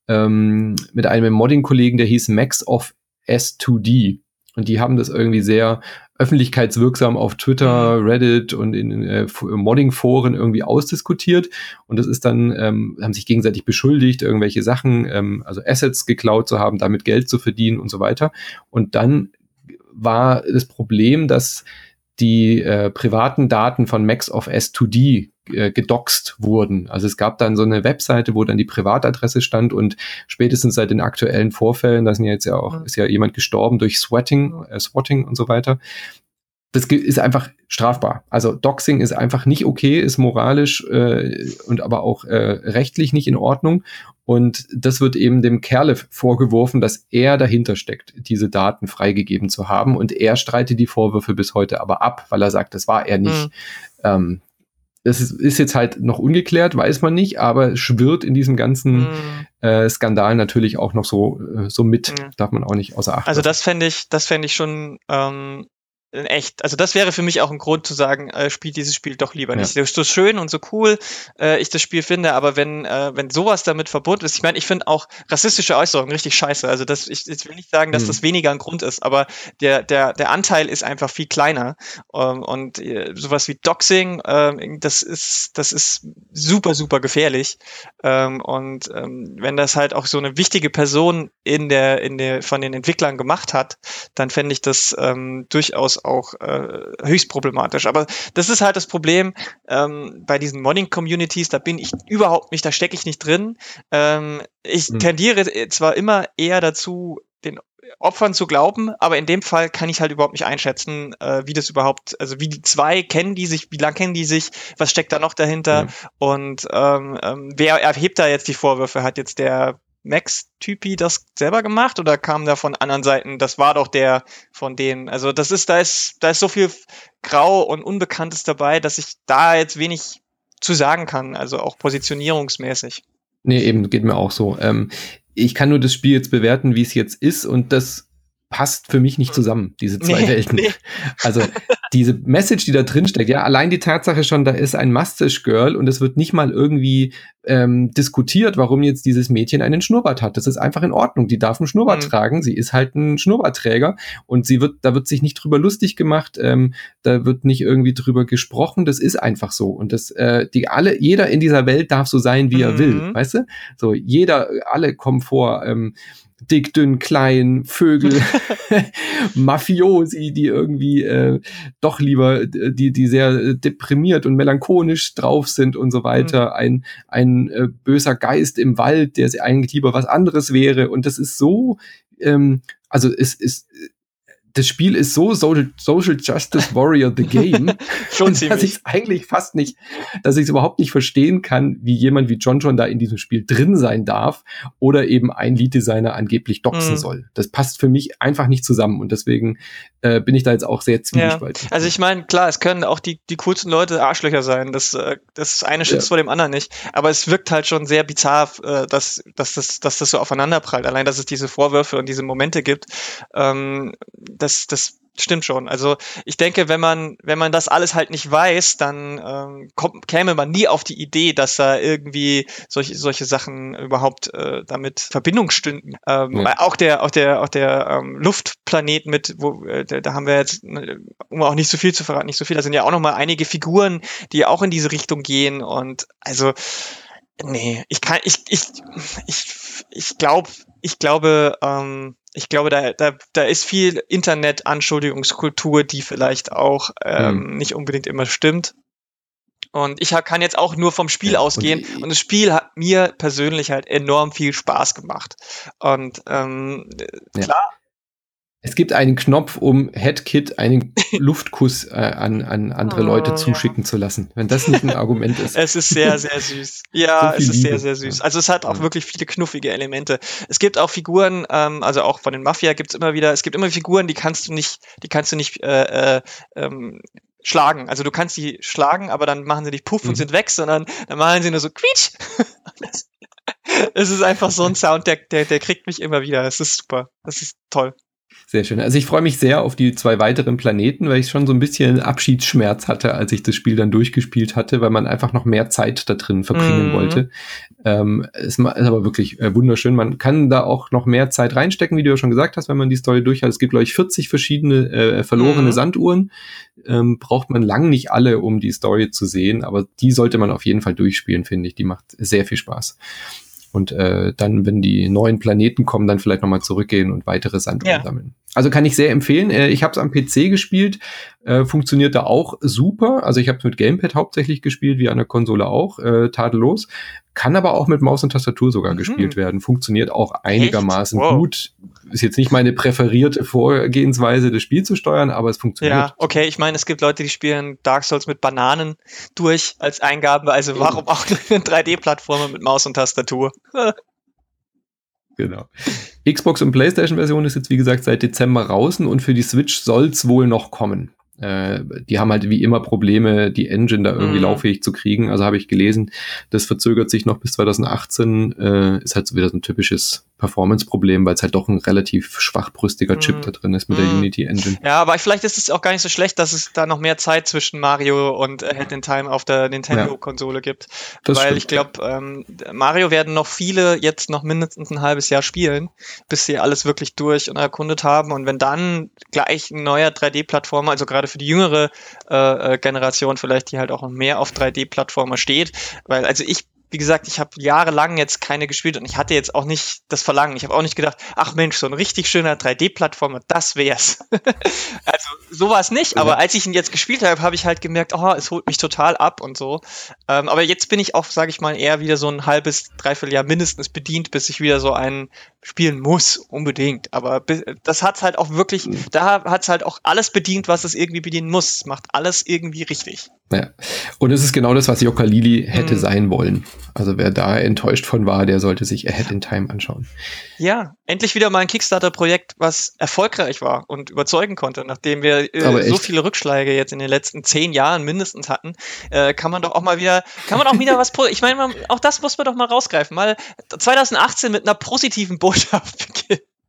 ähm, mit einem Modding-Kollegen, der hieß Max of S zwei D und die haben das irgendwie sehr öffentlichkeitswirksam auf Twitter, Mhm. Reddit und in äh, Modding-Foren irgendwie ausdiskutiert. Und das ist dann, ähm, haben sich gegenseitig beschuldigt, irgendwelche Sachen, ähm, also Assets geklaut zu haben, damit Geld zu verdienen und so weiter. Und dann war das Problem, dass die äh, privaten Daten von Max of S zwei D äh, gedoxt wurden. Also es gab dann so eine Webseite, wo dann die Privatadresse stand und spätestens seit den aktuellen Vorfällen, da sind ja jetzt ja auch, Mhm. ist ja jemand gestorben durch Swatting, äh, Swatting und so weiter. Das ge- ist einfach strafbar. Also Doxing ist einfach nicht okay, ist moralisch äh, und aber auch äh, rechtlich nicht in Ordnung. Und das wird eben dem Kerlev vorgeworfen, dass er dahinter steckt, diese Daten freigegeben zu haben. Und er streitet die Vorwürfe bis heute aber ab, weil er sagt, das war er nicht. Mhm. Ähm, das ist, ist jetzt halt noch ungeklärt, weiß man nicht, aber schwirrt in diesem ganzen Mhm. äh, Skandal natürlich auch noch so, äh, so mit. Mhm. Darf man auch nicht außer Acht Also lassen. das fände ich, das fände ich schon ähm, echt, also das wäre für mich auch ein Grund zu sagen, äh, spielt dieses Spiel doch lieber nicht. Ja. Das ist so schön und so cool, äh, ich das Spiel finde, aber wenn äh, wenn sowas damit verbunden ist, ich meine, ich finde auch rassistische Äußerungen richtig scheiße. Also das, ich, ich will nicht sagen, dass Hm. das weniger ein Grund ist, aber der der der Anteil ist einfach viel kleiner ähm, und äh, sowas wie Doxing, ähm, das ist das ist super super gefährlich ähm, und ähm, wenn das halt auch so eine wichtige Person in der in der von den Entwicklern gemacht hat, dann fände ich das ähm, durchaus auch äh, höchst problematisch. Aber das ist halt das Problem ähm, bei diesen Modding-Communities, da bin ich überhaupt nicht, da stecke ich nicht drin. Ähm, ich Hm. tendiere zwar immer eher dazu, den Opfern zu glauben, aber in dem Fall kann ich halt überhaupt nicht einschätzen, äh, wie das überhaupt, also wie die zwei, kennen die sich, wie lange kennen die sich, was steckt da noch dahinter Ja. und ähm, ähm, wer erhebt da jetzt die Vorwürfe? Hat jetzt der Max-Typi das selber gemacht oder kam da von anderen Seiten, das war doch der von denen? Also das ist, da ist, da ist so viel Grau und Unbekanntes dabei, dass ich da jetzt wenig zu sagen kann, also auch positionierungsmäßig. Nee, eben, geht mir auch so. Ähm, ich kann nur das Spiel jetzt bewerten, wie es jetzt ist und das passt für mich nicht zusammen, diese zwei Nee, Welten. nee. Also diese Message, die da drin steckt, ja, allein die Tatsache schon, da ist ein Mustache-Girl und es wird nicht mal irgendwie ähm, diskutiert, warum jetzt dieses Mädchen einen Schnurrbart hat. Das ist einfach in Ordnung. Die darf einen Schnurrbart Mhm. tragen. Sie ist halt ein Schnurrbartträger und sie wird, da wird sich nicht drüber lustig gemacht, ähm, da wird nicht irgendwie drüber gesprochen. Das ist einfach so. Und das, äh, die alle, jeder in dieser Welt darf so sein, wie er will, Mhm. weißt du? So, jeder, alle kommen vor, ähm, dick, dünn, klein, Vögel, Mafiosi, die irgendwie äh, doch lieber, die die sehr deprimiert und melancholisch drauf sind und so weiter. Ein ein äh, böser Geist im Wald, der eigentlich lieber was anderes wäre. Und das ist so, ähm, also es ist das Spiel ist so Social, Social Justice Warrior the Game, Schon dass ich ziemlich. es eigentlich fast nicht, dass ich es überhaupt nicht verstehen kann, wie jemand wie John John da in diesem Spiel drin sein darf oder eben ein Lead-Designer angeblich doxen Mhm. soll. Das passt für mich einfach nicht zusammen und deswegen äh, bin ich da jetzt auch sehr Ja, zwiegespalten. also ich meine, klar, es können auch die, die coolsten Leute Arschlöcher sein. Das, äh, das eine schützt Ja. vor dem anderen nicht. Aber es wirkt halt schon sehr bizarr, äh, dass, dass, das, dass das so aufeinanderprallt. Allein, dass es diese Vorwürfe und diese Momente gibt, ähm, das, das stimmt schon. Also ich denke, wenn man, wenn man das alles halt nicht weiß, dann ähm, kommt, käme man nie auf die Idee, dass da irgendwie solche, solche Sachen überhaupt äh, damit Verbindung stünden. Ähm, Ja. weil Auch der, auch der, auch der ähm, Luftplanet mit, wo äh, da, da haben wir jetzt, äh, um auch nicht so viel zu verraten, nicht so viel, da sind ja auch noch mal einige Figuren, die auch in diese Richtung gehen und also nee, ich kann, ich, ich, ich, ich glaube, ich glaube, ähm, ich glaube, da, da, da ist viel Internet-Anschuldigungskultur, die vielleicht auch ähm, nicht unbedingt immer stimmt. Und ich hab, kann jetzt auch nur vom Spiel Ja, und ausgehen. ich- Und das Spiel hat mir persönlich halt enorm viel Spaß gemacht. Und ähm, Ja. klar, Es gibt einen Knopf, um Headkit einen Luftkuss äh, an, an andere Oh, Leute ja. zuschicken zu lassen. Wenn das nicht ein Argument ist. es ist sehr, sehr süß. Ja, So viel es ist sehr, Liebe. sehr süß. Ja. Also es hat auch Ja. wirklich viele knuffige Elemente. Es gibt auch Figuren, ähm, also auch von den Mafia gibt's immer wieder, es gibt immer Figuren, die kannst du nicht, die kannst du nicht äh, äh, ähm, schlagen. Also du kannst die schlagen, aber dann machen sie dich puff Mhm. und sind weg, sondern dann machen sie nur so quietsch. Es ist einfach so ein Sound, der, der, der kriegt mich immer wieder. Es ist super. Das ist toll. Sehr schön. Also ich freue mich sehr auf die zwei weiteren Planeten, weil ich schon so ein bisschen Abschiedsschmerz hatte, als ich das Spiel dann durchgespielt hatte, weil man einfach noch mehr Zeit da drin verbringen Mhm. wollte. Ähm, es ist aber wirklich äh, wunderschön. Man kann da auch noch mehr Zeit reinstecken, wie du ja schon gesagt hast, wenn man die Story durch hat. Es gibt, glaube ich, vierzig verschiedene äh, verlorene Mhm. Sanduhren. Ähm, braucht man lang nicht alle, um die Story zu sehen, aber die sollte man auf jeden Fall durchspielen, finde ich. Die macht sehr viel Spaß. Und äh, dann, wenn die neuen Planeten kommen, dann vielleicht nochmal zurückgehen und weitere Sanduhren Ja. sammeln. Also kann ich sehr empfehlen. Äh, ich habe es am P C gespielt, äh, funktioniert da auch super. Also ich habe es mit Gamepad hauptsächlich gespielt, wie an der Konsole auch, äh, tadellos. Kann aber auch mit Maus und Tastatur sogar Mhm. gespielt werden. Funktioniert auch einigermaßen Wow. gut. Ist jetzt nicht meine präferierte Vorgehensweise, das Spiel zu steuern, aber es funktioniert. Ja, okay, ich meine, es gibt Leute, die spielen Dark Souls mit Bananen durch als Eingabe, also warum auch eine drei D-Plattformer mit Maus und Tastatur? Genau. Xbox und PlayStation-Version ist jetzt, wie gesagt, seit Dezember draußen und für die Switch soll's wohl noch kommen. Äh, die haben halt wie immer Probleme, die Engine da irgendwie Mhm. lauffähig zu kriegen. Also habe ich gelesen, das verzögert sich noch bis zwanzig achtzehn. Äh, ist halt so wieder so ein typisches Performance-Problem, weil es halt doch ein relativ schwachbrüstiger Chip Mhm. da drin ist mit der Mhm. Unity-Engine. Ja, aber vielleicht ist es auch gar nicht so schlecht, dass es da noch mehr Zeit zwischen Mario und Ahead in Time auf der Nintendo-Konsole gibt. Das Weil stimmt. ich glaube, ähm, Mario werden noch viele jetzt noch mindestens ein halbes Jahr spielen, bis sie alles wirklich durch und erkundet haben. Und wenn dann gleich ein neuer drei D-Plattformer, also gerade für die jüngere äh, Generation vielleicht, die halt auch mehr auf drei D-Plattformer steht, weil also ich wie gesagt, ich habe jahrelang jetzt keine gespielt und ich hatte jetzt auch nicht das Verlangen. Ich habe auch nicht gedacht, ach Mensch, so ein richtig schöner drei D-Plattformer, das wär's. Also so war es nicht, aber als ich ihn jetzt gespielt habe, habe ich halt gemerkt, oh, es holt mich total ab und so. Ähm, aber jetzt bin ich auch, sage ich mal, eher wieder so ein halbes, dreiviertel Jahr mindestens bedient, bis ich wieder so einen spielen muss, unbedingt. Aber bi- das hat's halt auch wirklich, da hat's halt auch alles bedient, was es irgendwie bedienen muss. Es macht alles irgendwie richtig. Ja. Und es ist genau das, was Yooka-Laylee hätte Mhm. sein wollen. Also wer da enttäuscht von war, der sollte sich Ahead in Time anschauen. Ja, endlich wieder mal ein Kickstarter-Projekt, was erfolgreich war und überzeugen konnte. Nachdem wir Aber äh, so echt. viele Rückschläge jetzt in den letzten zehn Jahren mindestens hatten, äh, kann man doch auch mal wieder, kann man auch wieder was, pro- ich meine, man- auch das muss man doch mal rausgreifen. Mal zwanzig achtzehn mit einer positiven Botschaft beginnen.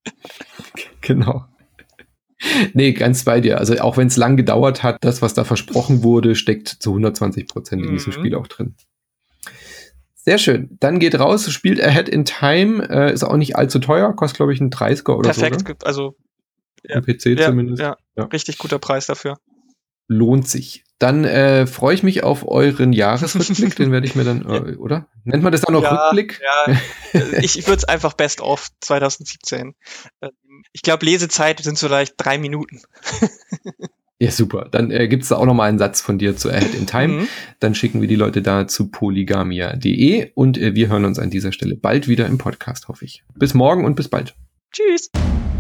Genau. Nee, ganz bei dir. Also auch wenn es lang gedauert hat, das, was da versprochen wurde, steckt zu hundertzwanzig Prozent in diesem Mhm. Spiel auch drin. Sehr schön. Dann geht raus, spielt Ahead in Time, äh, ist auch nicht allzu teuer, kostet glaube ich einen dreißiger oder Perfekt, so. Perfekt, also ja, am P C ja, zumindest. Ja, Ja. richtig guter Preis dafür. Lohnt sich. Dann äh, freue ich mich auf euren Jahresrückblick, den werde ich mir dann, äh, oder? Nennt man das dann noch Ja, Rückblick? Ja, ich würde es einfach Best of zwanzig siebzehn. Ich glaube, Lesezeit sind vielleicht drei Minuten. Ja, super. Dann äh, gibt es da auch nochmal einen Satz von dir zu Ahead in Time. Mhm. Dann schicken wir die Leute da zu polygamia punkt de und äh, wir hören uns an dieser Stelle bald wieder im Podcast, hoffe ich. Bis morgen und bis bald. Tschüss.